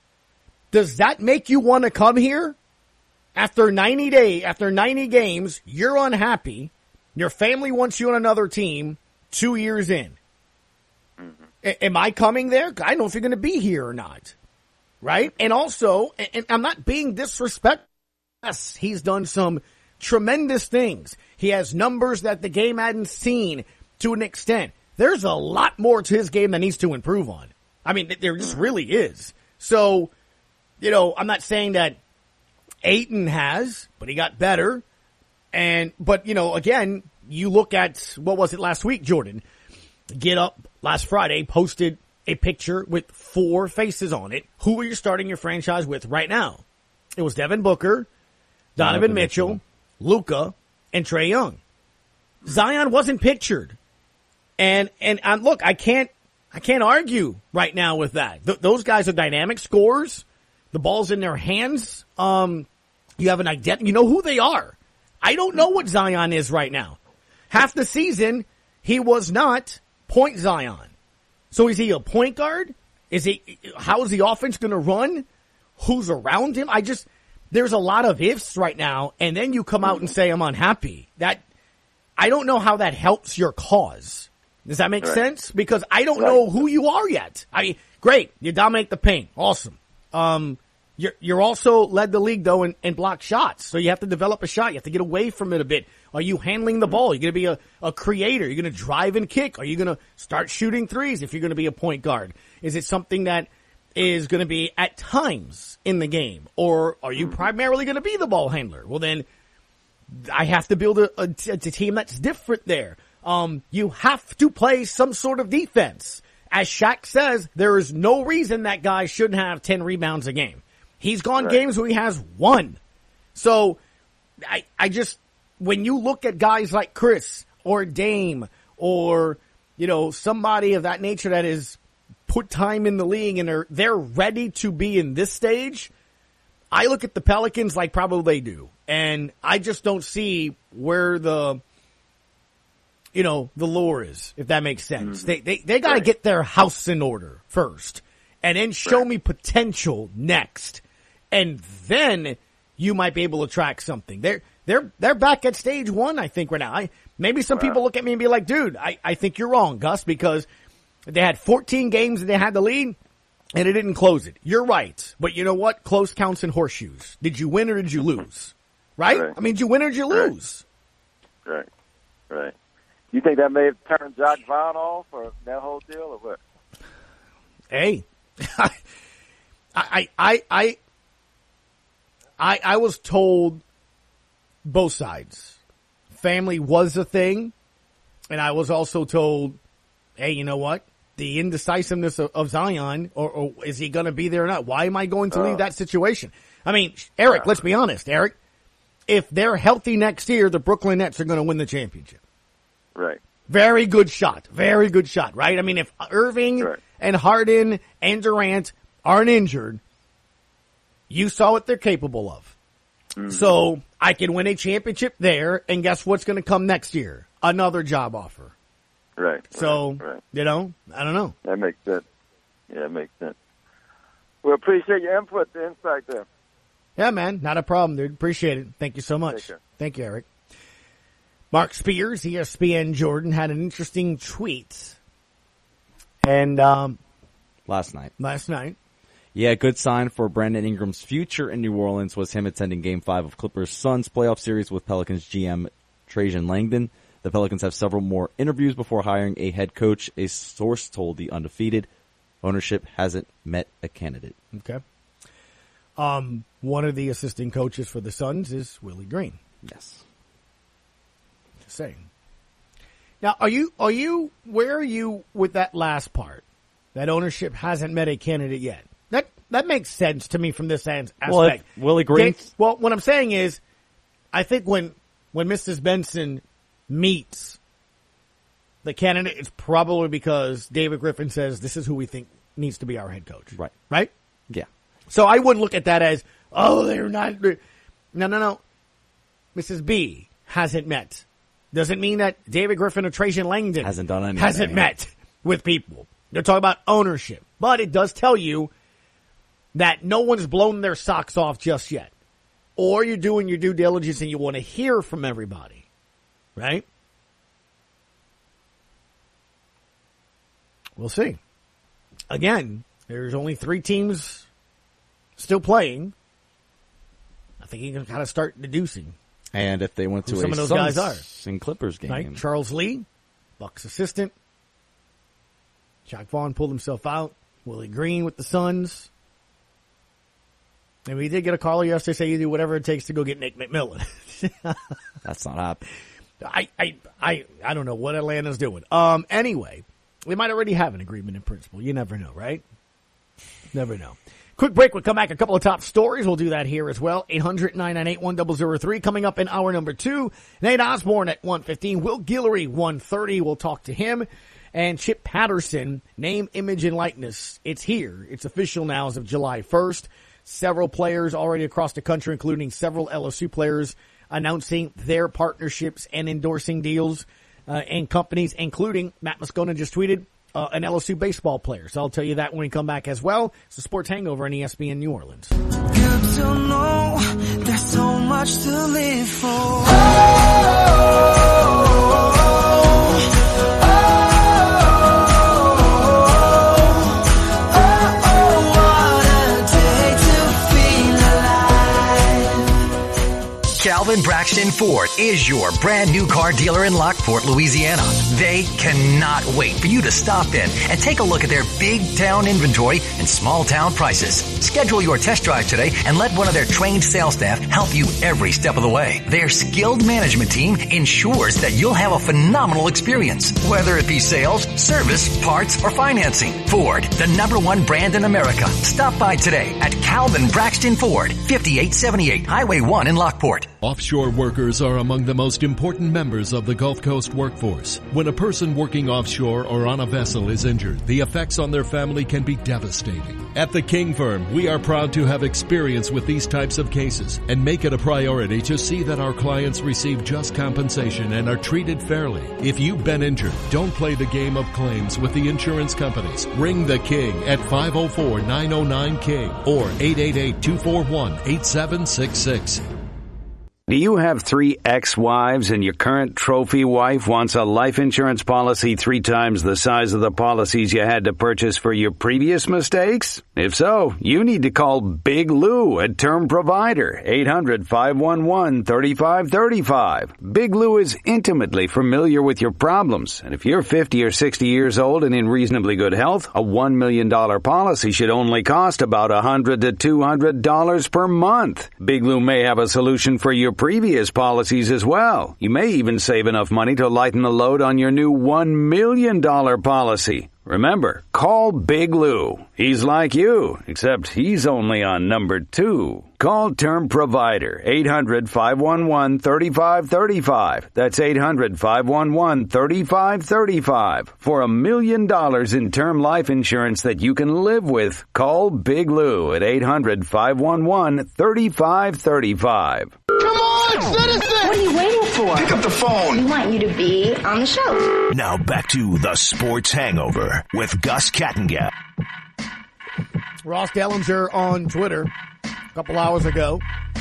Does that make you want to come here? After ninety days, after ninety games, you're unhappy. Your family wants you on another team two years in. Mm-hmm. A- am I coming there? I don't know if you're going to be here or not. Right? And also, and, and I'm not being disrespectful. Yes, he's done some tremendous things. He has numbers that the game hadn't seen to an extent. There's a lot more to his game that needs to improve on. I mean, there just really is. So, you know, I'm not saying that Ayton has, but he got better. And, but, you know, again, you look at, what was it last week, Jordan? Get Up last Friday posted a picture with four faces on it. Who are you starting your franchise with right now? It was Devin Booker, Donovan, Donovan Mitchell, Mitchell, Luka, and Trae Young. Zion wasn't pictured. And, and, and look, I can't, I can't argue right now with that. Th- those guys are dynamic scorers. The ball's in their hands. Um, you have an identity. You know who they are. I don't know what Zion is right now. Half the season, he was not point Zion. So is he a point guard? Is he, how is the offense going to run? Who's around him? I just, there's a lot of ifs right now. And then you come out and say, I'm unhappy. That, I don't know how that helps your cause. Does that make right. sense? Because I don't right. know who you are yet. I mean, great. You dominate the paint. Awesome. Um, you're, you're also led the league though in, in block shots. So you have to develop a shot. You have to get away from it a bit. Are you handling the ball? You're going to be a, a creator. You're going to drive and kick. Are you going to start shooting threes if you're going to be a point guard? Is it something that is going to be at times in the game? Or are you primarily going to be the ball handler? Well, then I have to build a, a, a team that's different there. Um, you have to play some sort of defense. As Shaq says, there is no reason that guy shouldn't have ten rebounds a game. He's gone right. games where he has one. So I, I just, when you look at guys like Chris or Dame or, you know, somebody of that nature that is put time in the league and are, they're ready to be in this stage, I look at the Pelicans like probably they do. And I just don't see where the, you know, the lure is, if that makes sense. Mm-hmm. They, they, they gotta right. get their house in order first and then show right. me potential next. And then you might be able to track something. They're, they're, they're back at stage one, I think, right now. I, maybe some wow. people look at me and be like, dude, I, I think you're wrong, Gus, because they had fourteen games and they had the lead and it didn't close it. You're right. But you know what? Close counts in horseshoes. Did you win or did you lose? Right? right. I mean, did you win or did you lose? Right. Right. right. You think that may have turned Jacques Vaughn off or that whole deal or what? Hey, I, I, I, I, I, I was told both sides. Family was a thing, and I was also told, hey, you know what? The indecisiveness of, of Zion, or, or is he going to be there or not? Why am I going to leave uh, that situation? I mean, Eric, uh, let's be honest, Eric. If they're healthy next year, the Brooklyn Nets are going to win the championship. Right. Very good shot. Very good shot, right? I mean, if Irving right. and Harden and Durant aren't injured, you saw what they're capable of. Mm-hmm. So I can win a championship there, and guess what's going to come next year? Another job offer. Right. So, right, right. you know, I don't know. That makes sense. Yeah, that makes sense. We appreciate your input, the insight there. Yeah, man. Not a problem, dude. Appreciate it. Thank you so much. Thank you, Eric. Mark Spears, E S P N Jordan, had an interesting tweet. And, um, last night. Last night. Yeah, a good sign for Brandon Ingram's future in New Orleans was him attending Game five of Clippers Suns playoff series with Pelicans G M Trajan Langdon. The Pelicans have several more interviews before hiring a head coach. A source told The Undefeated ownership hasn't met a candidate. Okay. Um, one of the assistant coaches for the Suns is Willie Green. Yes. Just saying. Now, are you, are you, where are you with that last part? That ownership hasn't met a candidate yet. That, that makes sense to me from this aspect. Well, if Willie Green. Okay, well, what I'm saying is, I think when, when Missus Benson meets the candidate, it's probably because David Griffin says this is who we think needs to be our head coach. Right. Right? Yeah. So I wouldn't look at that as, oh, they're not. No, no, no. Missus B hasn't met. Doesn't mean that David Griffin or Trajan Langdon hasn't done anything. Hasn't met with people. They're talking about ownership. But it does tell you that no one's blown their socks off just yet. Or you're doing your due diligence and you want to hear from everybody. Right? We'll see. Again, there's only three teams still playing. I think you can kind of start deducing. And if they went to who a some of those Suns guys are. and Clippers game. Right? Charles Lee, Bucks assistant. Jacque Vaughn pulled himself out. Willie Green with the Suns. And we did get a caller yesterday say you do whatever it takes to go get Nick McMillan. That's not happening. I, I, I, I don't know what Atlanta's doing. Um, anyway, they might already have an agreement in principle. You never know, right? Never know. Quick break. We'll come back. A couple of top stories. We'll do that here as well. eight hundred, nine nine eight, one zero zero three. Coming up in hour number two. Nate Osborne at one fifteen. Will Guillory, one thirty. We'll talk to him. And Chip Patterson, name, image, and likeness. It's here. It's official now as of July first. Several players already across the country, including several L S U players, announcing their partnerships and endorsing deals uh, and companies, including Matt Moscona just tweeted uh, an L S U baseball player. So I'll tell you that when we come back as well. It's the Sports Hangover on E S P N New Orleans. Good to know there's so much to live for. Oh, Calvin Braxton Ford is your brand new car dealer in Lockport, Louisiana. They cannot wait for you to stop in and take a look at their big town inventory and small town prices. Schedule your test drive today and let one of their trained sales staff help you every step of the way. Their skilled management team ensures that you'll have a phenomenal experience, whether it be sales, service, parts, or financing. Ford, the number one brand in America. Stop by today at Calvin Braxton Ford, fifty-eight seventy-eight Highway one in Lockport. Offshore workers are among the most important members of the Gulf Coast workforce. When a person working offshore or on a vessel is injured, the effects on their family can be devastating. At the King Firm, we are proud to have experience with these types of cases and make it a priority to see that our clients receive just compensation and are treated fairly. If you've been injured, don't play the game of claims with the insurance companies. Ring the King at five oh four, nine oh nine, King or eight eight eight, two four one, eight seven six six. Do you have three ex-wives and your current trophy wife wants a life insurance policy three times the size of the policies you had to purchase for your previous mistakes? If so, you need to call Big Lou at Term Provider, eight hundred, five one one, three five three five. Big Lou is intimately familiar with your problems, and if you're fifty or sixty years old and in reasonably good health, a one million dollars policy should only cost about one hundred to two hundred dollars per month. Big Lou may have a solution for your previous policies as well. You may even save enough money to lighten the load on your new one million dollars policy. Remember, call Big Lou. He's like you, except he's only on number two. Call Term Provider, eight hundred, five one one, three five three five. That's eight hundred, five one one, three five three five. For a million dollars in term life insurance that you can live with, call Big Lou at eight hundred, five one one, three five three five. Come on, citizen! What are you waiting for? Pick up the phone. We want you to be on the show. Now back to the Sports Hangover with Gus Kattengell. Ross Dellinger on Twitter a couple hours ago,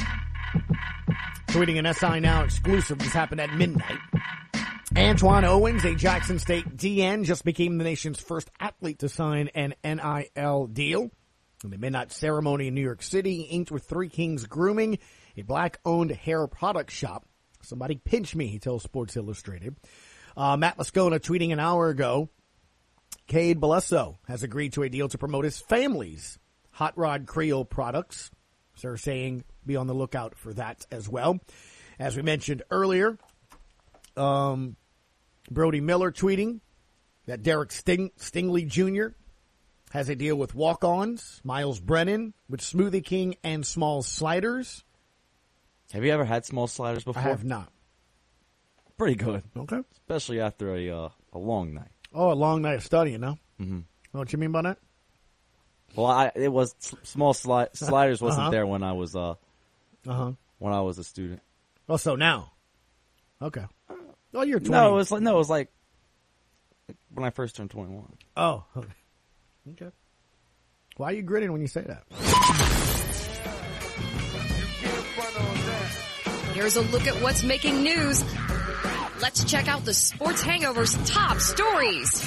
tweeting an S I Now exclusive. This happened at midnight. Antoine Owens, a Jackson State D N, just became the nation's first athlete to sign an N I L deal. In the midnight ceremony in New York City, he inked with Three Kings Grooming, a black-owned hair product shop, Somebody pinch me, he tells Sports Illustrated. Uh, Matt Moscona tweeting an hour ago, Cade Balesso has agreed to a deal to promote his family's Hot Rod Creole products. So they're saying be on the lookout for that as well. As we mentioned earlier, um, Brody Miller tweeting that Derek Sting- Stingley Junior has a deal with Walk-Ons, Miles Brennan with Smoothie King and Small Sliders. Have you ever had small sliders before? I have not. Pretty good. Okay. Especially after a uh, a long night. Oh, a long night of studying, no? Mm-hmm. Know what you mean by that? Well, I it was small sli- sliders wasn't Uh-huh. there when I was uh Uh-huh. when I was a student. Oh, so now. Okay. Oh, you're twenty. No, it was like no, it was like when I first turned twenty-one. Oh, okay. Okay. Why are you grinning when you say that? Here's a look at what's making news. Let's check out the Sports Hangover's top stories.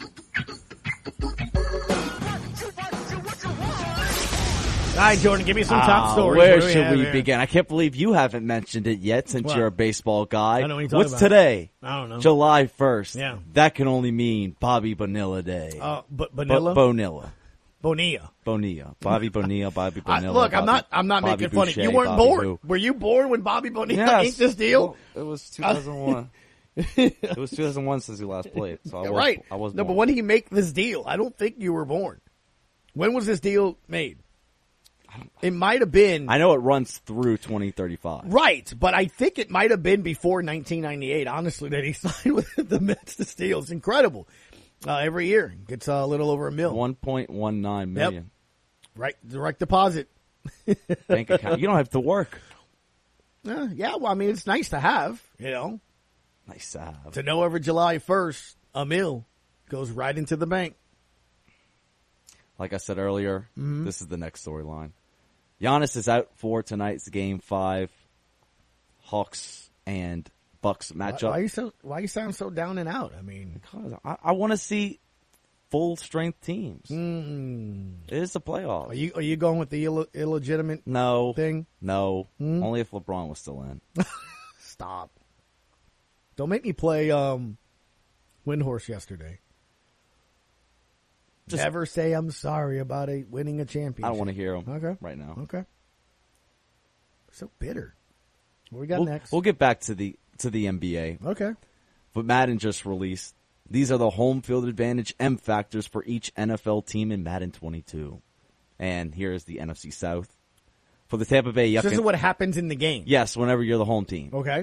All right, Jordan, give me some top Ah, stories. Where What do we should have we here? begin? I can't believe you haven't mentioned it yet since What? you're a baseball guy. I know what you're talking What's about. today? I don't know. July first. Yeah. That can only mean Bobby Bonilla Day. Uh, but Bo- Bonilla? Bonilla. Bonilla. Bonilla. Bobby Bonilla, Bobby I, Bonilla. look, I'm Bobby- not. I'm not Bobby making fun of Boucher, you. You weren't Bobby born. who. Were you born when Bobby Bonilla Yes. inked this deal? Well, it was two thousand one. It was two thousand one since he last played. So I was, right. I was no, born. but when did he make this deal? I don't think you were born. When was this deal made? It might have been. I know it runs through twenty thirty-five. Right, but I think it might have been before nineteen ninety-eight, honestly, that he signed with the Mets to steal. It's incredible. Uh, every year gets a little over a mil. one point one nine Yep. million. Right, direct deposit. Bank account. You don't have to work. Uh, yeah, well, I mean, it's nice to have, you know. Nice to have. To know every July first, a mil goes right into the bank. Like I said earlier, Mhm. this is the next storyline. Giannis is out for tonight's Game Five Hawks and Bucks matchup. Why, why you so? Why you sound so down and out? I mean, Because I, I want to see full strength teams. Mm. It is the playoffs. Are you are you going with the Ill- illegitimate no thing? No, Hmm? only if LeBron was still in. Stop. Don't make me play um, Windhorse yesterday. Just- Never say I'm sorry about a winning a championship. I don't want to hear him Okay. right now. Okay. So bitter. What we got We'll, next? we'll get back to the to the N B A. Okay. But Madden just released. These are the home field advantage M factors for each N F L team in Madden twenty-two. And here's the N F C South. For the Tampa Bay So Yucca. this is what happens in the game. Yes, whenever you're the home team. Okay.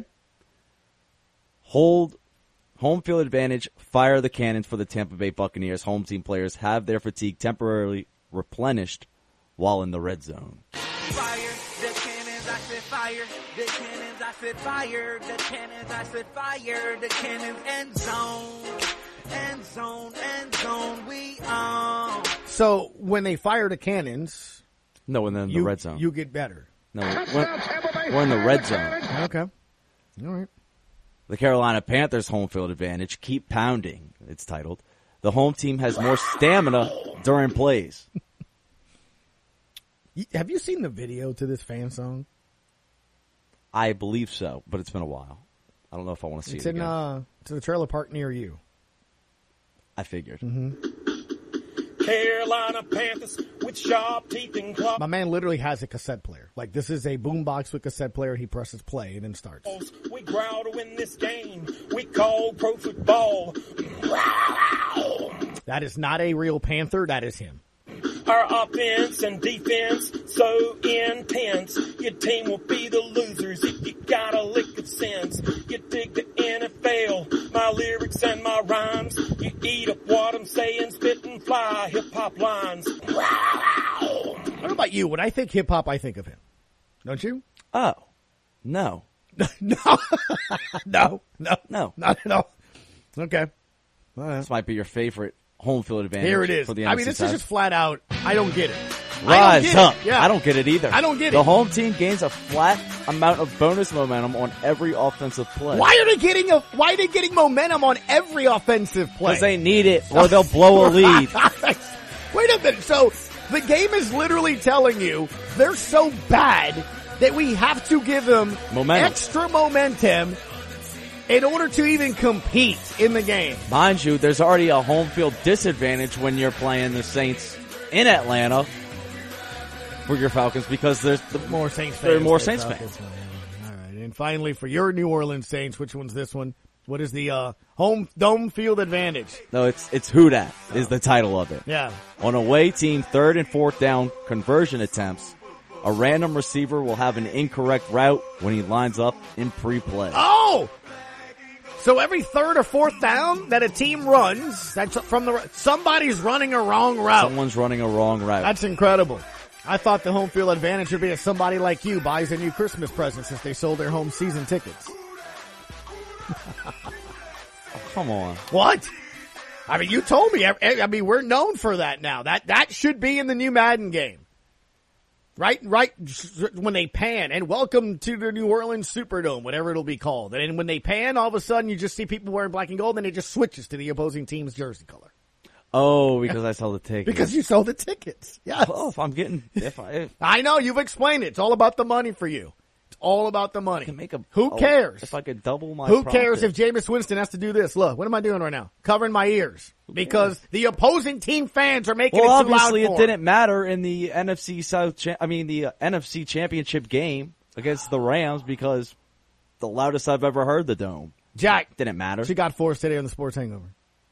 Hold home field advantage, fire the cannons for the Tampa Bay Buccaneers. Home team players have their fatigue temporarily replenished while in the red zone. Fire the cannons, I said fire the cannons, I said fire the cannons, I said fire the cannons, end zone, end zone, end zone, we on. So when they fire the cannons, No, and then in the you, red zone. you get better. No, we're, we're in the red zone. Okay. All right. The Carolina Panthers home field advantage, keep pounding, it's titled. The home team has more stamina during plays. Y- Have you seen the video to this fan song? I believe so, but it's been a while. I don't know if I want to see It's it in again. uh, it's in the trailer park near you. I figured. Carolina Panthers with sharp teeth and claws. My man literally has a cassette player. Like, this is a boombox with cassette player. He presses play and then starts. We growl to win this game. We call pro football. That is not a real Panther. That is him. Our offense and defense so intense. Your team will be the losers if you got a lick of sense. You dig the N F L, my lyrics and my rhymes. You eat up what I'm saying, spit and fly hip hop lines. What about you? When I think hip hop, I think of him. Don't you? Oh, no. no. no. No. No. Not at all. Okay. All right. This might be your favorite home field advantage. Here it is. For the I N F C mean, this South. is just flat out. I don't get it. I don't Rise get up. It. Yeah. I don't get it either. I don't get the it. home team gains a flat amount of bonus momentum on every offensive play. Why are they getting a? Why are they getting momentum on every offensive play? Because they need it, or they'll blow a lead. Wait a minute. So the game is literally telling you they're so bad that we have to give them Momentum. extra momentum in order to even compete in the game. Mind you, there's already a home field disadvantage when you're playing the Saints in Atlanta for your Falcons because there's the, more Saints fans. There are more than Saints Falcons. fans. All right, and finally for your New Orleans Saints, which one's this one? What is the uh, home dome field advantage? No, it's it's Who Dat is the title of it. Yeah. On away team third and fourth down conversion attempts, a random receiver will have an incorrect route when he lines up in pre-play. Oh! So every third or fourth down that a team runs, that's from the somebody's running a wrong route. Someone's running a wrong route. That's incredible. I thought the home field advantage would be if somebody like you buys a new Christmas present since they sold their home season tickets. Oh, come on. What? I mean, you told me. I, I mean, we're known for that now. That that should be in the new Madden game. Right, right, when they pan, and welcome to the New Orleans Superdome, whatever it'll be called. And when they pan, all of a sudden you just see people wearing black and gold, and it just switches to the opposing team's jersey color. Oh, because I sold the tickets. Because you sold the tickets. Yes. Oh, if I'm getting, if I, if I know, you've explained it. It's all about the money for you. It's all about the money. I can make a, Who oh, cares? If I could double my Who profit. cares if Jameis Winston has to do this? Look, what am I doing right now? Covering my ears. Because the opposing team fans are making well, it too loud obviously for it them. didn't matter in the N F C South, cha- I mean the uh, N F C Championship game against the Rams because the loudest I've ever heard the dome. Jack. Didn't matter. She got for us today on the Sports Hangover.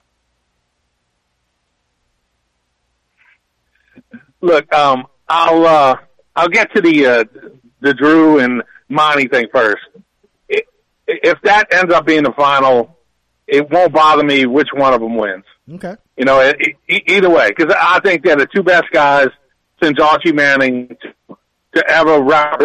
Look, um, I'll uh, I'll get to the uh, the Drew and Monty thing first. It, if that ends up being the final, it won't bother me which one of them wins. Okay. You know, it, it, either way, because I think they're the two best guys since Archie Manning to, to ever rap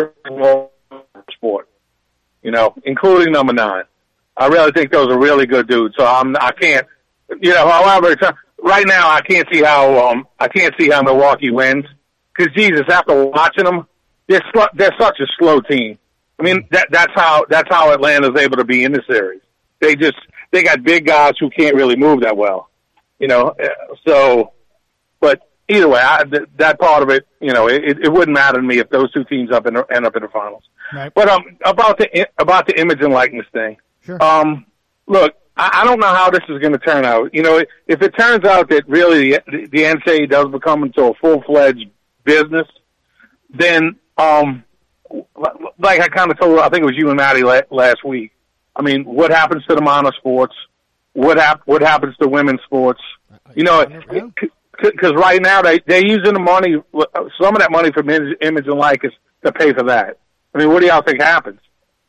sport. You know, including number nine. I really think those are really good dudes. So I'm I can't. You know, however, it's, right now I can't see how um I can't see how Milwaukee wins because Jesus, after watching them, they're sl- they're such a slow team. I mean, that that's how that's how Atlanta's able to be in the series. They just they got big guys who can't really move that well, you know. So, but either way, I, th- that part of it, you know, it, it wouldn't matter to me if those two teams up in the, end up in the finals. Right. But um, about the about the image and likeness thing. Sure. Um, look, I, I don't know how this is going to turn out. You know, if it turns out that really the, the N C A A does become into a full fledged business, then um. Like I kind of told, I think it was you and Maddie last week. I mean, what happens to the minor sports? What hap- What happens to women's sports? You know, because right now they they're using the money, some of that money from Image and Likeness to pay for that. I mean, what do y'all think happens?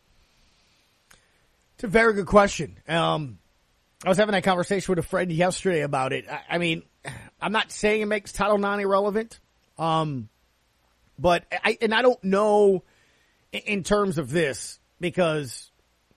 It's a very good question. Um, I was having that conversation with a friend yesterday about it. I, I mean, I'm not saying it makes Title nine irrelevant. Um, But I, and I don't know in terms of this because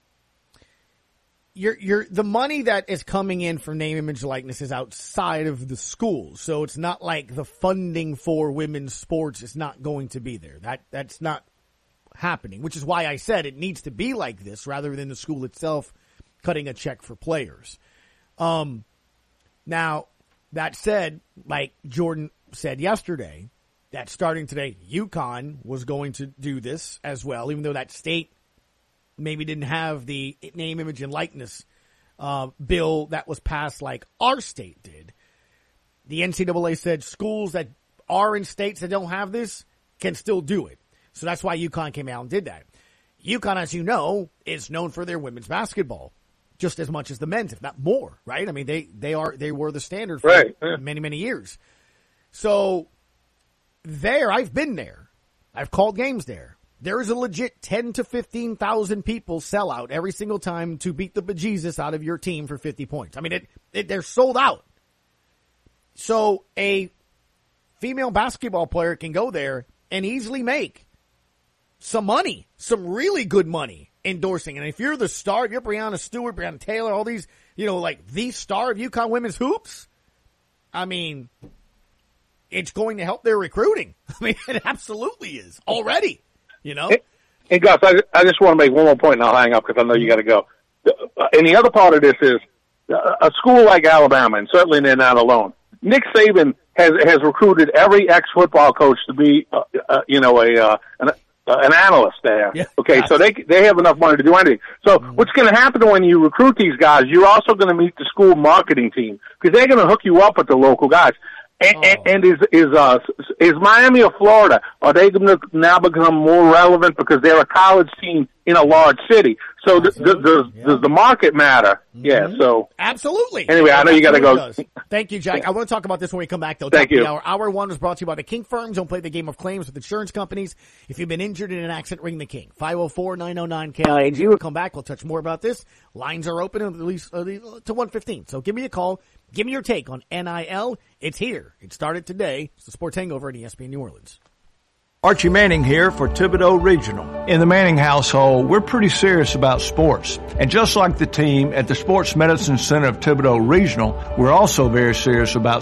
you're, you're, the money that is coming in from name, image, likeness is outside of the school. So it's not like the funding for women's sports is not going to be there. That, that's not happening, which is why I said it needs to be like this rather than the school itself cutting a check for players. Um, now that said, like Jordan said yesterday, that starting today, UConn was going to do this as well, even though that state maybe didn't have the name, image, and likeness uh, bill that was passed like our state did. The N C double A said schools that are in states that don't have this can still do it. So that's why UConn came out and did that. UConn, as you know, is known for their women's basketball just as much as the men's, if not more, right? I mean, they, they are they were the standard for right. yeah. many, many years. So there, I've been there. I've called games there. There is a legit ten to fifteen thousand people sellout every single time to beat the bejesus out of your team for fifty points. I mean, it, it, they're sold out. So a female basketball player can go there and easily make some money, some really good money endorsing. And if you're the star, if you're Breonna Stewart, Breonna Taylor, all these, you know, like the star of UConn women's hoops, I mean, it's going to help their recruiting. I mean, it absolutely is already, you know? Hey, hey Gus, I, I just want to make one more point and I'll hang up because I know you got to go. And the other part of this is a school like Alabama, and certainly they're not alone. Nick Saban has has recruited every ex-football coach to be, uh, uh, you know, a uh, an, uh, an analyst there. Yeah. Okay, so they they have enough money to do anything. So mm-hmm. what's going to happen when you recruit these guys? You're also going to meet the school marketing team because they're going to hook you up with the local guys. And, oh. and, and is is uh is Miami or Florida? Are they going to now become more relevant because they're a college team in a large city? So th- th- does yeah. does the market matter? Mm-hmm. Yeah. So absolutely. Anyway, I know you got to go. Does. Thank you, Jack. I want to talk about this when we come back, though. Thank you. Hour. hour one was brought to you by the King Firms. Don't play the game of claims with insurance companies. If you've been injured in an accident, ring the King. five oh four, nine oh nine, K I N G. We'll come back. We'll touch more about this. Lines are open at least uh, to one fifteen. So give me a call. Give me your take on N I L. It's here. It started today. It's the Sports Hangover at E S P N New Orleans. Archie Manning here for Thibodeau Regional. In the Manning household, we're pretty serious about sports. And just like the team at the Sports Medicine Center of Thibodeau Regional, we're also very serious about